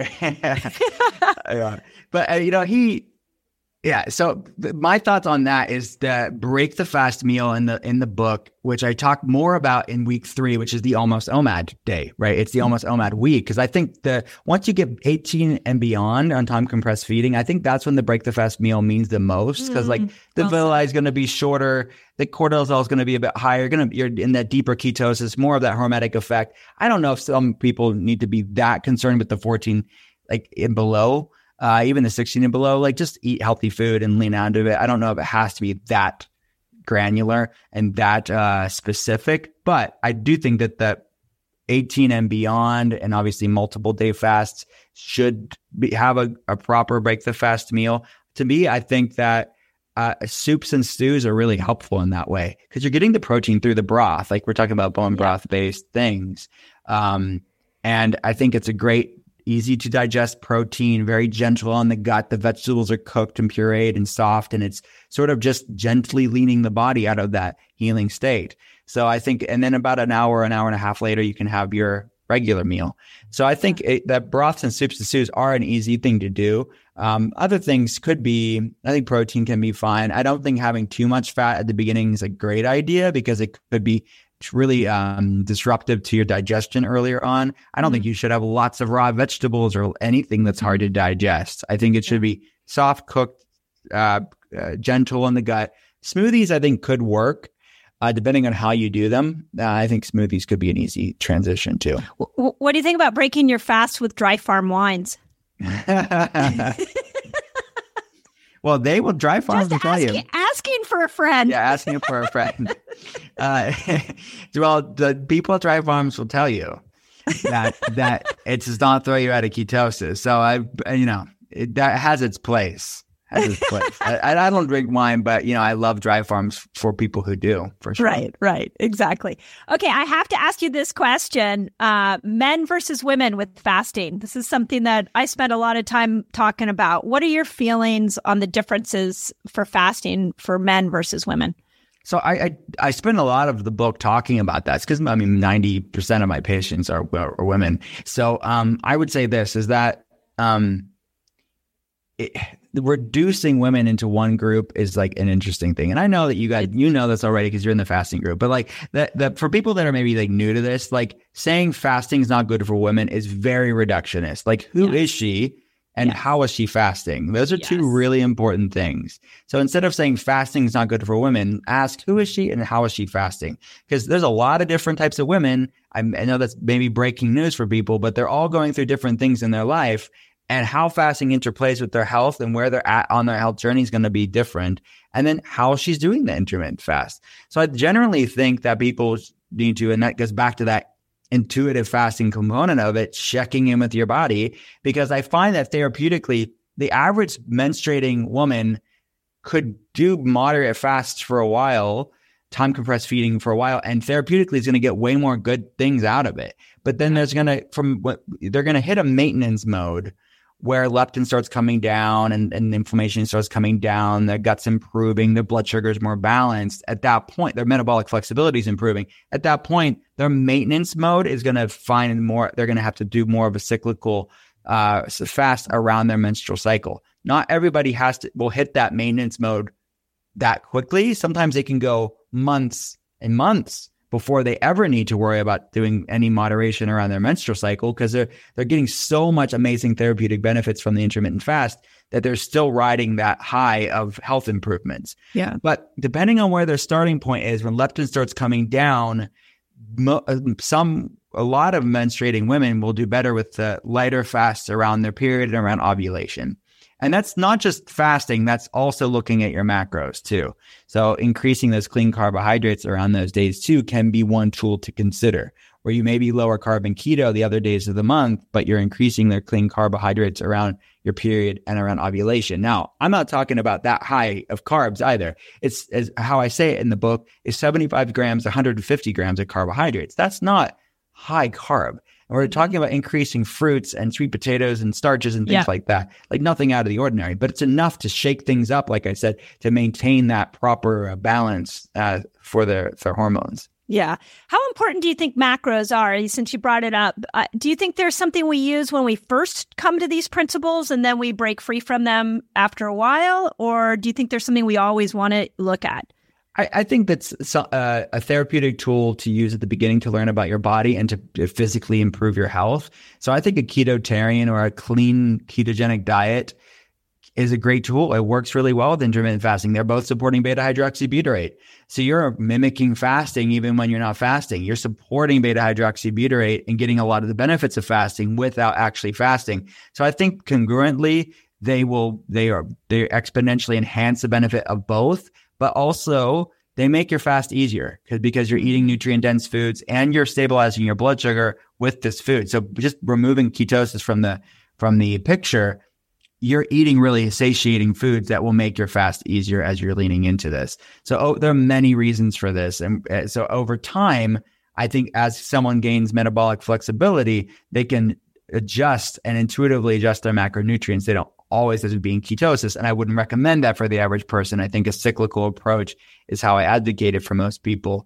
Right. But, so my thoughts on that is that break the fast meal in the book, which I talk more about in week 3, which is the almost OMAD day, right? It's the almost OMAD week. Cause I think once you get 18 and beyond on time compressed feeding, I think that's when the break the fast meal means the most. Cause the villi is going to be shorter. The cortisol is going to be a bit higher. You're in that deeper ketosis, more of that hormetic effect. I don't know if some people need to be that concerned with the 14, like and below. Even the 16 and below, like just eat healthy food and lean onto it. I don't know if it has to be that granular and that specific, but I do think that 18 and beyond, and obviously multiple day fasts should have a proper break the fast meal. To me, I think that soups and stews are really helpful in that way because you're getting the protein through the broth, like we're talking about bone broth based things. And I think it's a great, easy to digest protein, very gentle on the gut. The vegetables are cooked and pureed and soft, and it's sort of just gently leaning the body out of that healing state. So I think, and then about an hour and a half later, you can have your regular meal. So I think that broths and soups and stews are an easy thing to do. Other things could be, I think protein can be fine. I don't think having too much fat at the beginning is a great idea because it could be really disruptive to your digestion earlier on. I don't think you should have lots of raw vegetables or anything that's hard to digest. I think it should be soft cooked, gentle on the gut. Smoothies, I think, could work. Depending on how you do them, I think smoothies could be an easy transition too. What do you think about breaking your fast with Dry Farm wines? Well, Dry Farm will tell you. Asking for a friend. Yeah, asking for a friend. Well, the people at Dry Farms will tell you that it does not throw you out of ketosis. So that has its place. I don't drink wine, but I love Dry Farms for people who do, for sure. Right, exactly. Okay, I have to ask you this question: men versus women with fasting. This is something that I spent a lot of time talking about. What are your feelings on the differences for fasting for men versus women? So I spend a lot of the book talking about that. It's because 90% of my patients are women. So I would say this is that reducing women into one group is like an interesting thing. And I know that you guys, know this already because you're in the fasting group, but like that for people that are maybe like new to this, like saying fasting is not good for women is very reductionist. Like who is she and how is she fasting? Those are two really important things. So instead of saying fasting is not good for women, ask who is she and how is she fasting? Because there's a lot of different types of women. I know that's maybe breaking news for people, but they're all going through different things in their life. And how fasting interplays with their health and where they're at on their health journey is going to be different. And then how she's doing the intermittent fast. So I generally think that people need to, and that goes back to that intuitive fasting component of it, checking in with your body, because I find that therapeutically, the average menstruating woman could do moderate fasts for a while, time compressed feeding for a while, and therapeutically is going to get way more good things out of it. But then they're going to hit a maintenance mode where leptin starts coming down and inflammation starts coming down, their gut's improving, their blood sugar is more balanced. At that point, their metabolic flexibility is improving. At that point, their maintenance mode is going to find more, they're going to have to do more of a cyclical fast around their menstrual cycle. Not everybody will hit that maintenance mode that quickly. Sometimes they can go months and months before they ever need to worry about doing any moderation around their menstrual cycle, because they're getting so much amazing therapeutic benefits from the intermittent fast that they're still riding that high of health improvements. Yeah. But depending on where their starting point is, when leptin starts coming down, a lot of menstruating women will do better with the lighter fasts around their period and around ovulation. And that's not just fasting, that's also looking at your macros too. So increasing those clean carbohydrates around those days too can be one tool to consider, where you may be lower carb and keto the other days of the month, but you're increasing their clean carbohydrates around your period and around ovulation. Now, I'm not talking about that high of carbs either. It's, as how I say it in the book, is 75 grams, 150 grams of carbohydrates. That's not high carb. And we're talking about increasing fruits and sweet potatoes and starches and things like that, like nothing out of the ordinary, but it's enough to shake things up, like I said, to maintain that proper balance for their hormones. Yeah. How important do you think macros are? Since you brought it up, do you think there's something we use when we first come to these principles and then we break free from them after a while? Or do you think there's something we always want to look at? I think that's a therapeutic tool to use at the beginning to learn about your body and to physically improve your health. So I think a ketotarian or a clean ketogenic diet is a great tool. It works really well with intermittent fasting. They're both supporting beta-hydroxybutyrate. So you're mimicking fasting even when you're not fasting. You're supporting beta-hydroxybutyrate and getting a lot of the benefits of fasting without actually fasting. So I think congruently, they exponentially enhance the benefit of both. But also, they make your fast easier because you're eating nutrient-dense foods and you're stabilizing your blood sugar with this food. So just removing ketosis from the picture, you're eating really satiating foods that will make your fast easier as you're leaning into this. So there are many reasons for this. And so over time, I think as someone gains metabolic flexibility, they can adjust and intuitively adjust their macronutrients. They don't always as being ketosis. And I wouldn't recommend that for the average person. I think a cyclical approach is how I advocate it for most people.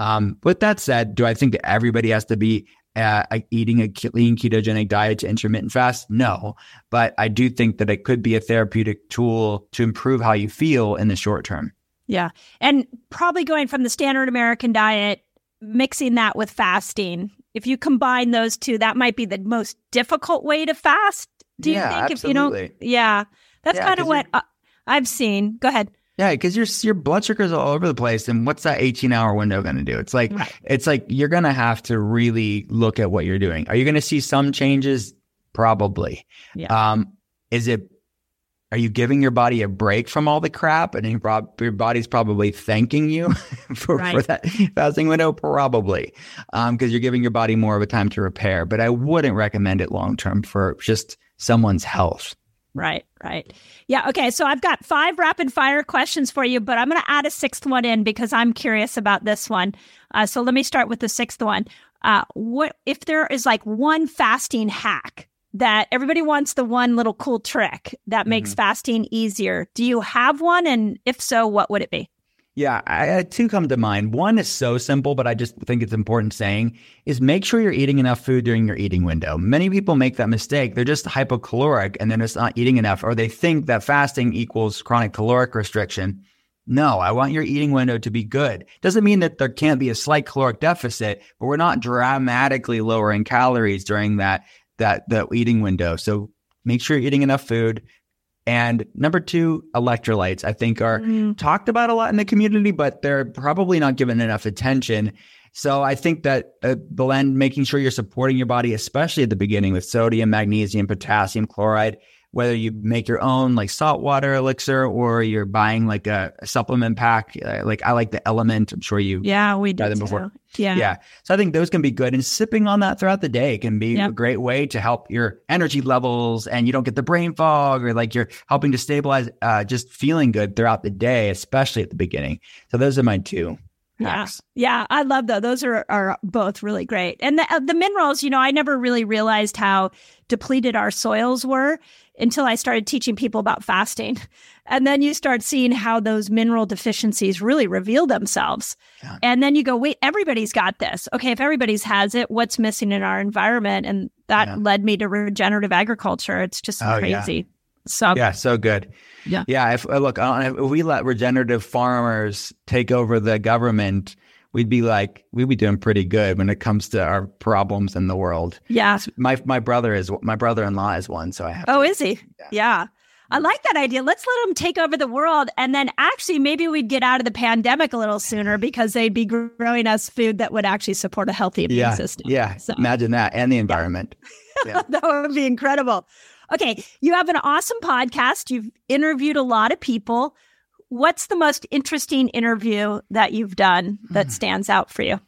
With that said, do I think that everybody has to be eating a clean ketogenic diet to intermittent fast? No, but I do think that it could be a therapeutic tool to improve how you feel in the short term. Yeah. And probably going from the standard American diet, mixing that with fasting. If you combine those two, that might be the most difficult way to fast. Do you think? Absolutely. If you don't, that's kind of what I've seen. Go ahead. Yeah, because your blood sugar's all over the place, and what's that 18-hour window going to do? It's like you're going to have to really look at what you're doing. Are you going to see some changes? Probably. Yeah. Are you giving your body a break from all the crap, and your body's probably thanking you for that fasting window? Probably, because you're giving your body more of a time to repair. But I wouldn't recommend it long term for just someone's health. Right. Yeah. Okay. So I've got 5 rapid fire questions for you, but I'm going to add a 6th one in because I'm curious about this one. So let me start with the 6th one. What if there is like one fasting hack that everybody wants, the one little cool trick that makes fasting easier? Do you have one? And if so, what would it be? Yeah, I had 2 come to mind. One is so simple, but I just think it's important saying is make sure you're eating enough food during your eating window. Many people make that mistake. They're just hypocaloric and they're just not eating enough, or they think that fasting equals chronic caloric restriction. No, I want your eating window to be good. Doesn't mean that there can't be a slight caloric deficit, but we're not dramatically lowering calories during the eating window. So make sure you're eating enough food. And number 2, electrolytes, I think are talked about a lot in the community, but they're probably not given enough attention. So I think that making sure you're supporting your body, especially at the beginning with sodium, magnesium, potassium, chloride, whether you make your own like saltwater elixir or you're buying like a supplement pack, like I like the Element. I'm sure we tried them before. Yeah. So I think those can be good. And sipping on that throughout the day can be a great way to help your energy levels, and you don't get the brain fog, or like you're helping to stabilize just feeling good throughout the day, especially at the beginning. So those are my 2 hacks. Yeah, I love those. Those are both really great. And the minerals, I never really realized how depleted our soils were until I started teaching people about fasting. And then you start seeing how those mineral deficiencies really reveal themselves. Yeah. And then you go, wait, everybody's got this. Okay, if everybody's has it, what's missing in our environment? And that led me to regenerative agriculture. It's just crazy. Yeah. So good. Yeah. If we let regenerative farmers take over the government, we'd be doing pretty good when it comes to our problems in the world. Yeah. My brother-in-law is one, so I have. Oh, is he? Yeah. I like that idea. Let's let them take over the world, and then actually maybe we'd get out of the pandemic a little sooner because they'd be growing us food that would actually support a healthy immune system. Yeah. So, imagine that, and the environment. Yeah. That would be incredible. Okay, you have an awesome podcast. You've interviewed a lot of people. What's the most interesting interview that you've done that stands out for you?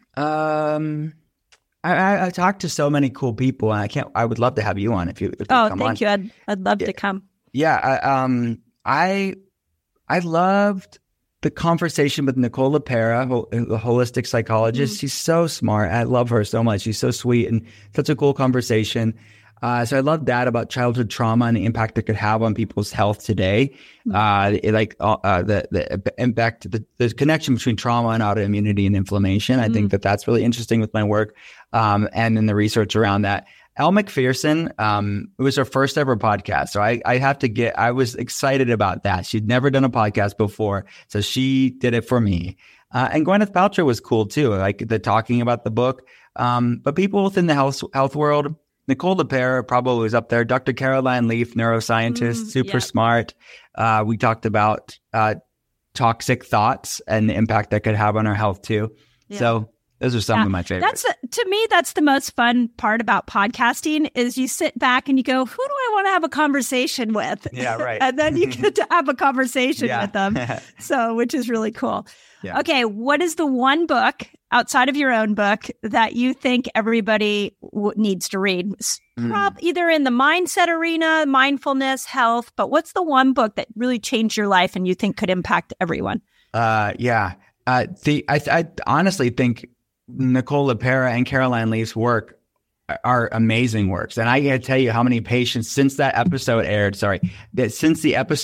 I talked to so many cool people, and I would love to have you on if you come on. Thank you. I'd love to come. Yeah, I loved the conversation with Nicole LePera, the holistic psychologist. She's so smart. I love her so much. She's so sweet and such a cool conversation. So I love that about childhood trauma and the impact it could have on people's health today. The impact, the connection between trauma and autoimmunity and inflammation. I think that's really interesting with my work, and then the research around that. Elle Macpherson, it was her first ever podcast. So I was excited about that. She'd never done a podcast before. So she did it for me. And Gwyneth Paltrow was cool too, like the talking about the book. But people within the health world, Nicole LePera probably was up there. Dr. Caroline Leaf, neuroscientist, super smart. We talked about toxic thoughts and the impact that could have on our health too. Yeah. So those are some of my favorites. To me, that's the most fun part about podcasting is you sit back and you go, who do I want to have a conversation with? Yeah, right. And then you get to have a conversation with them. So, which is really cool. Yeah. Okay, what is the one book outside of your own book that you think everybody needs to read? Either in the mindset arena, mindfulness, health, but what's the one book that really changed your life and you think could impact everyone? I honestly think Nicole LePera and Caroline Leaf's work are amazing works. And I got to tell you how many patients since the episode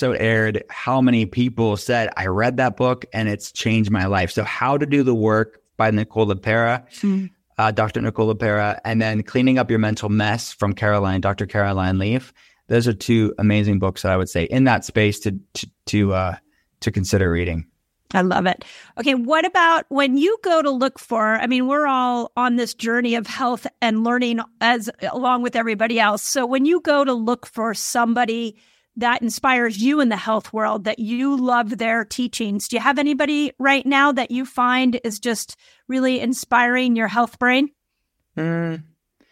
aired, how many people said, I read that book and it's changed my life. So How to Do the Work by Nicole LePera, Dr. Nicole LePera, and then Cleaning Up Your Mental Mess from Dr. Caroline Leaf. Those are two amazing books that I would say in that space to consider reading. I love it. Okay, what about when you go to look for, I mean, we're all on this journey of health and learning along with everybody else. So when you go to look for somebody that inspires you in the health world, that you love their teachings, do you have anybody right now that you find is just really inspiring your health brain? I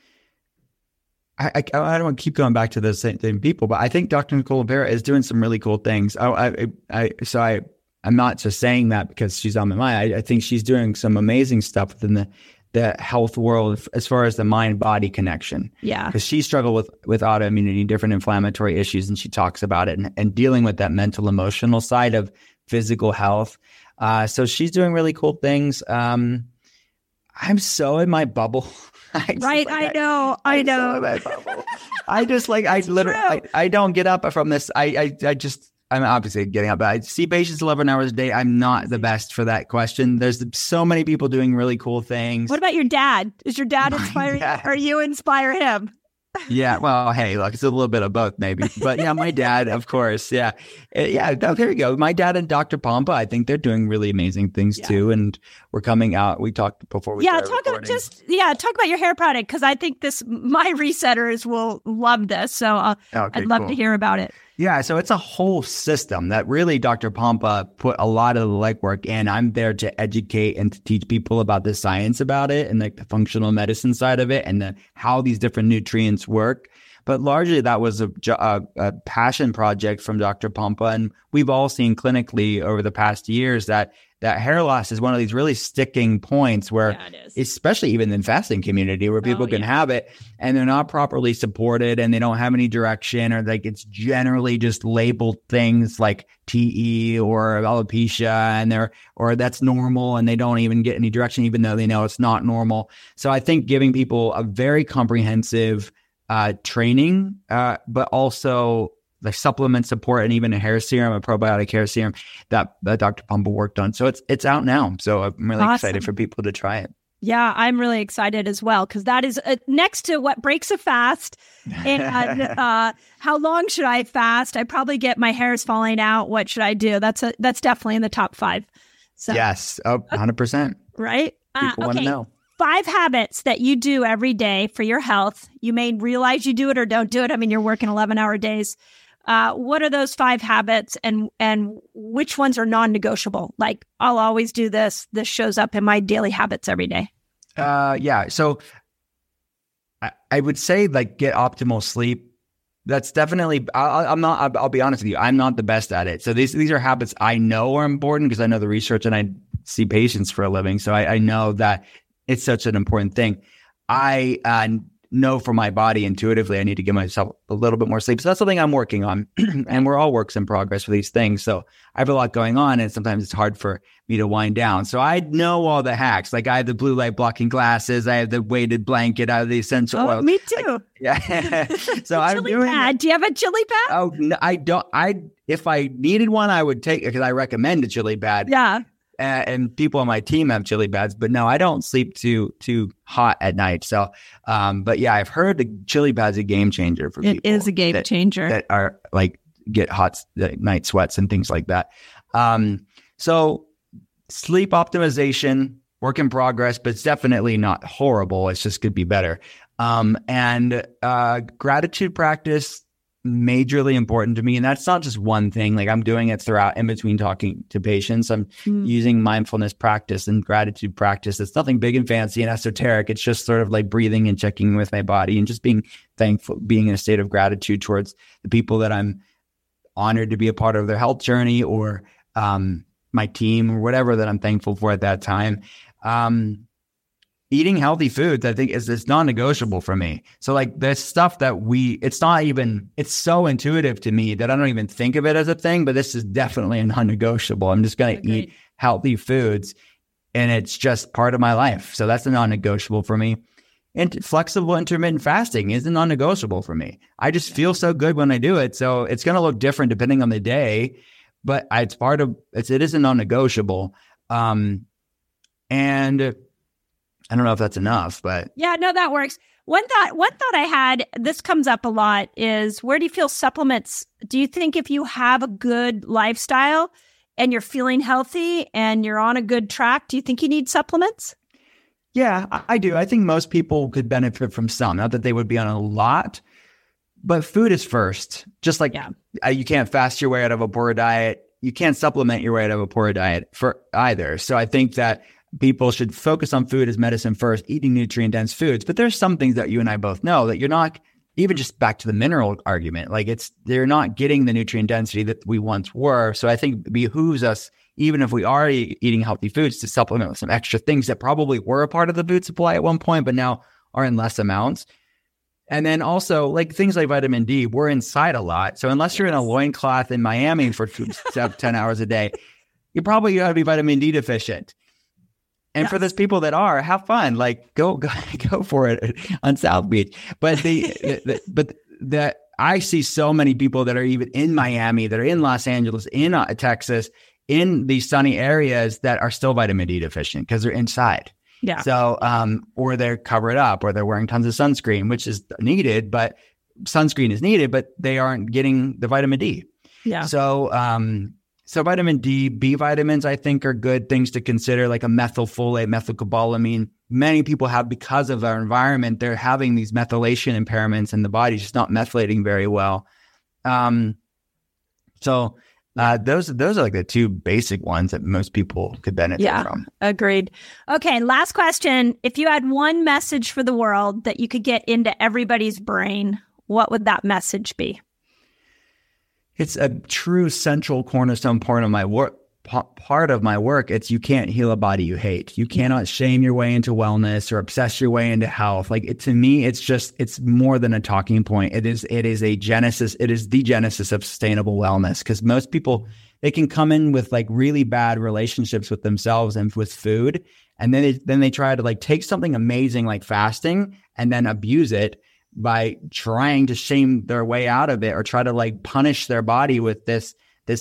don't want to keep going back to the same people, but I think Dr. Nicole LePera is doing some really cool things. I'm not just saying that because she's on my mind. I think she's doing some amazing stuff within the health world as far as the mind-body connection. Yeah. Because she struggled with autoimmunity, different inflammatory issues, and she talks about it and dealing with that mental, emotional side of physical health. So she's doing really cool things. I'm so in my bubble. I know. So in my bubble. I don't get up from this. I'm obviously getting up, but I see patients 11 hours a day. I'm not the best for that question. There's so many people doing really cool things. What about your dad? Is your dad inspiring you, or you inspire him? Yeah, well, hey, look, it's a little bit of both maybe. But yeah, my dad, of course. Yeah. Yeah, there you go. My dad and Dr. Pompa, I think they're doing really amazing things too. And we're coming out. We talked before we started recording. Talk about your hair product, because I think my resetters will love this. So I'd love to hear about it. Yeah, so it's a whole system that really Dr. Pompa put a lot of the legwork in. I'm there to educate and to teach people about the science about it and like the functional medicine side of it and how these different nutrients work. But largely that was a passion project from Dr. Pompa. And we've all seen clinically over the past years that hair loss is one of these really sticking points where, especially even in fasting community, where people can have it and they're not properly supported and they don't have any direction, or like it's generally just labeled things like TE or alopecia or that's normal, and they don't even get any direction even though they know it's not normal. So I think giving people a very comprehensive training, but also the supplement support and even a hair serum, a probiotic hair serum that Dr. Pompa worked on. So it's out now. So I'm really excited for people to try it. Yeah, I'm really excited as well, because that is next to what breaks a fast and how long should I fast? I probably get my hairs falling out. What should I do? That's definitely in the top 5. So, yes, 100%. Right? People want to know. 5 habits that you do every day for your health. You may realize you do it or don't do it. I mean, you're working 11-hour days. What are those 5 habits, and which ones are non-negotiable? Like, I'll always do this. This shows up in my daily habits every day. Yeah. So I would say like get optimal sleep. That's definitely, I'll be honest with you, I'm not the best at it. So these are habits I know are important because I know the research and I see patients for a living. So I know that it's such an important thing. I know for my body intuitively, I need to give myself a little bit more sleep. So that's something I'm working on. And we're all works in progress for these things. So I have a lot going on, and sometimes it's hard for me to wind down. So I know all the hacks. Like I have the blue light blocking glasses. I have the weighted blanket. I have the essential oils. Me too. Yeah. So I'm doing pad. Do you have a chili pad? Oh, no, I don't. If I needed one, I would take it because I recommend a chili pad. Yeah. And people on my team have chili pads, but no, I don't sleep too hot at night. So, but yeah, I've heard the chili pad's a game changer for people. It is a game changer that are like get hot night sweats and things like that. So sleep optimization, work in progress, but it's definitely not horrible. It's just could be better. And gratitude practice, majorly important to me. And that's not just one thing. Like I'm doing it throughout in between talking to patients. I'm using mindfulness practice and gratitude practice. It's nothing big and fancy and esoteric. It's just sort of like breathing and checking with my body and just being thankful, being in a state of gratitude towards the people that I'm honored to be a part of their health journey, or my team, or whatever that I'm thankful for at that time. Eating healthy foods, I think, is non-negotiable for me. So like the stuff that it's so intuitive to me that I don't even think of it as a thing, but this is definitely a non-negotiable. I'm just going to eat healthy foods, and it's just part of my life. So that's a non-negotiable for me. And flexible intermittent fasting is a non-negotiable for me. I just feel so good when I do it. So it's going to look different depending on the day, but it is a non-negotiable. And I don't know if that's enough, but yeah, no, that works. One thought I had, this comes up a lot, is where do you feel supplements? Do you think if you have a good lifestyle and you're feeling healthy and you're on a good track, do you think you need supplements? Yeah, I do. I think most people could benefit from some. Not that they would be on a lot, but food is first. Just like you can't fast your way out of a poor diet, you can't supplement your way out of a poor diet for either. So I think that people should focus on food as medicine first, eating nutrient-dense foods. But there's some things that you and I both know that you're not, even just back to the mineral argument, like they're not getting the nutrient density that we once were. So I think it behooves us, even if we are eating healthy foods, to supplement with some extra things that probably were a part of the food supply at one point, but now are in less amounts. And then also like things like vitamin D, we're inside a lot. So unless you're in a loincloth in Miami for 10 hours a day, you're probably going to be vitamin D deficient. And for those people that are, have fun, like go for it on South Beach. But I see so many people that are even in Miami, that are in Los Angeles, in Texas, in these sunny areas that are still vitamin D deficient because they're inside. Yeah. So, or they're covered up, or they're wearing tons of sunscreen, which is needed, but sunscreen is needed, but they aren't getting the vitamin D. Yeah. So vitamin D, B vitamins, I think are good things to consider, like a methylfolate, methylcobalamin. Many people have, because of our environment, they're having these methylation impairments and the body's just not methylating very well. Those are like the two basic ones that most people could benefit from. Agreed. Okay, last question. If you had one message for the world that you could get into everybody's brain, what would that message be? It's a true central cornerstone part of my work. It's you can't heal a body you hate. You cannot shame your way into wellness or obsess your way into health. To me, it's more than a talking point. It is a genesis. It is the genesis of sustainable wellness, because most people, they can come in with like really bad relationships with themselves and with food. And then they try to like take something amazing like fasting and then abuse it by trying to shame their way out of it, or try to like punish their body with this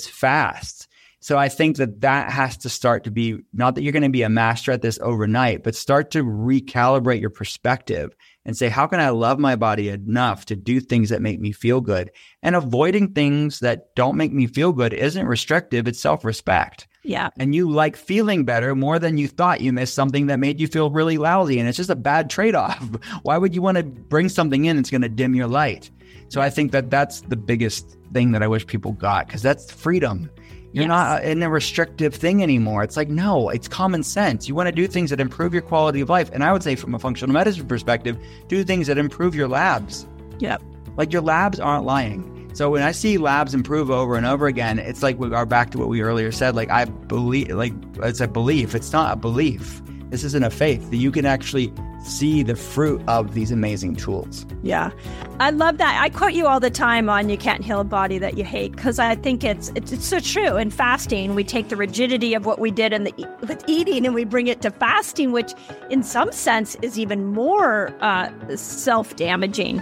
fast. So I think that has to start to be, not that you're going to be a master at this overnight, but start to recalibrate your perspective and say, how can I love my body enough to do things that make me feel good? And avoiding things that don't make me feel good isn't restrictive, it's self-respect. Yeah. And you like feeling better more than you thought you missed something that made you feel really lousy. And it's just a bad trade-off. Why would you want to bring something in that's going to dim your light? So I think that's the biggest thing that I wish people got, because that's freedom. You're not in a restrictive thing anymore. It's like, no, it's common sense. You want to do things that improve your quality of life. And I would say from a functional medicine perspective, do things that improve your labs. Yep. Like your labs aren't lying. So when I see labs improve over and over again, it's like we are back to what we earlier said. Like I believe, like it's a belief. It's not a belief. This isn't a faith. That you can actually see the fruit of these amazing tools. Yeah. I love that. I quote you all the time on you can't heal a body that you hate, because I think it's so true. In fasting, we take the rigidity of what we did with eating and we bring it to fasting, which in some sense is even more self-damaging.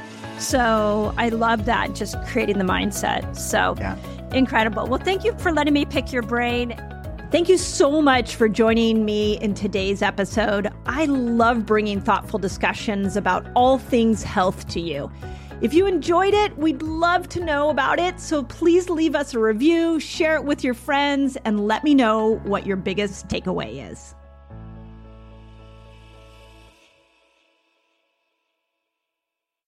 So I love that, just creating the mindset. So incredible. Well, thank you for letting me pick your brain. Thank you so much for joining me in today's episode. I love bringing thoughtful discussions about all things health to you. If you enjoyed it, we'd love to know about it. So please leave us a review, share it with your friends, and let me know what your biggest takeaway is.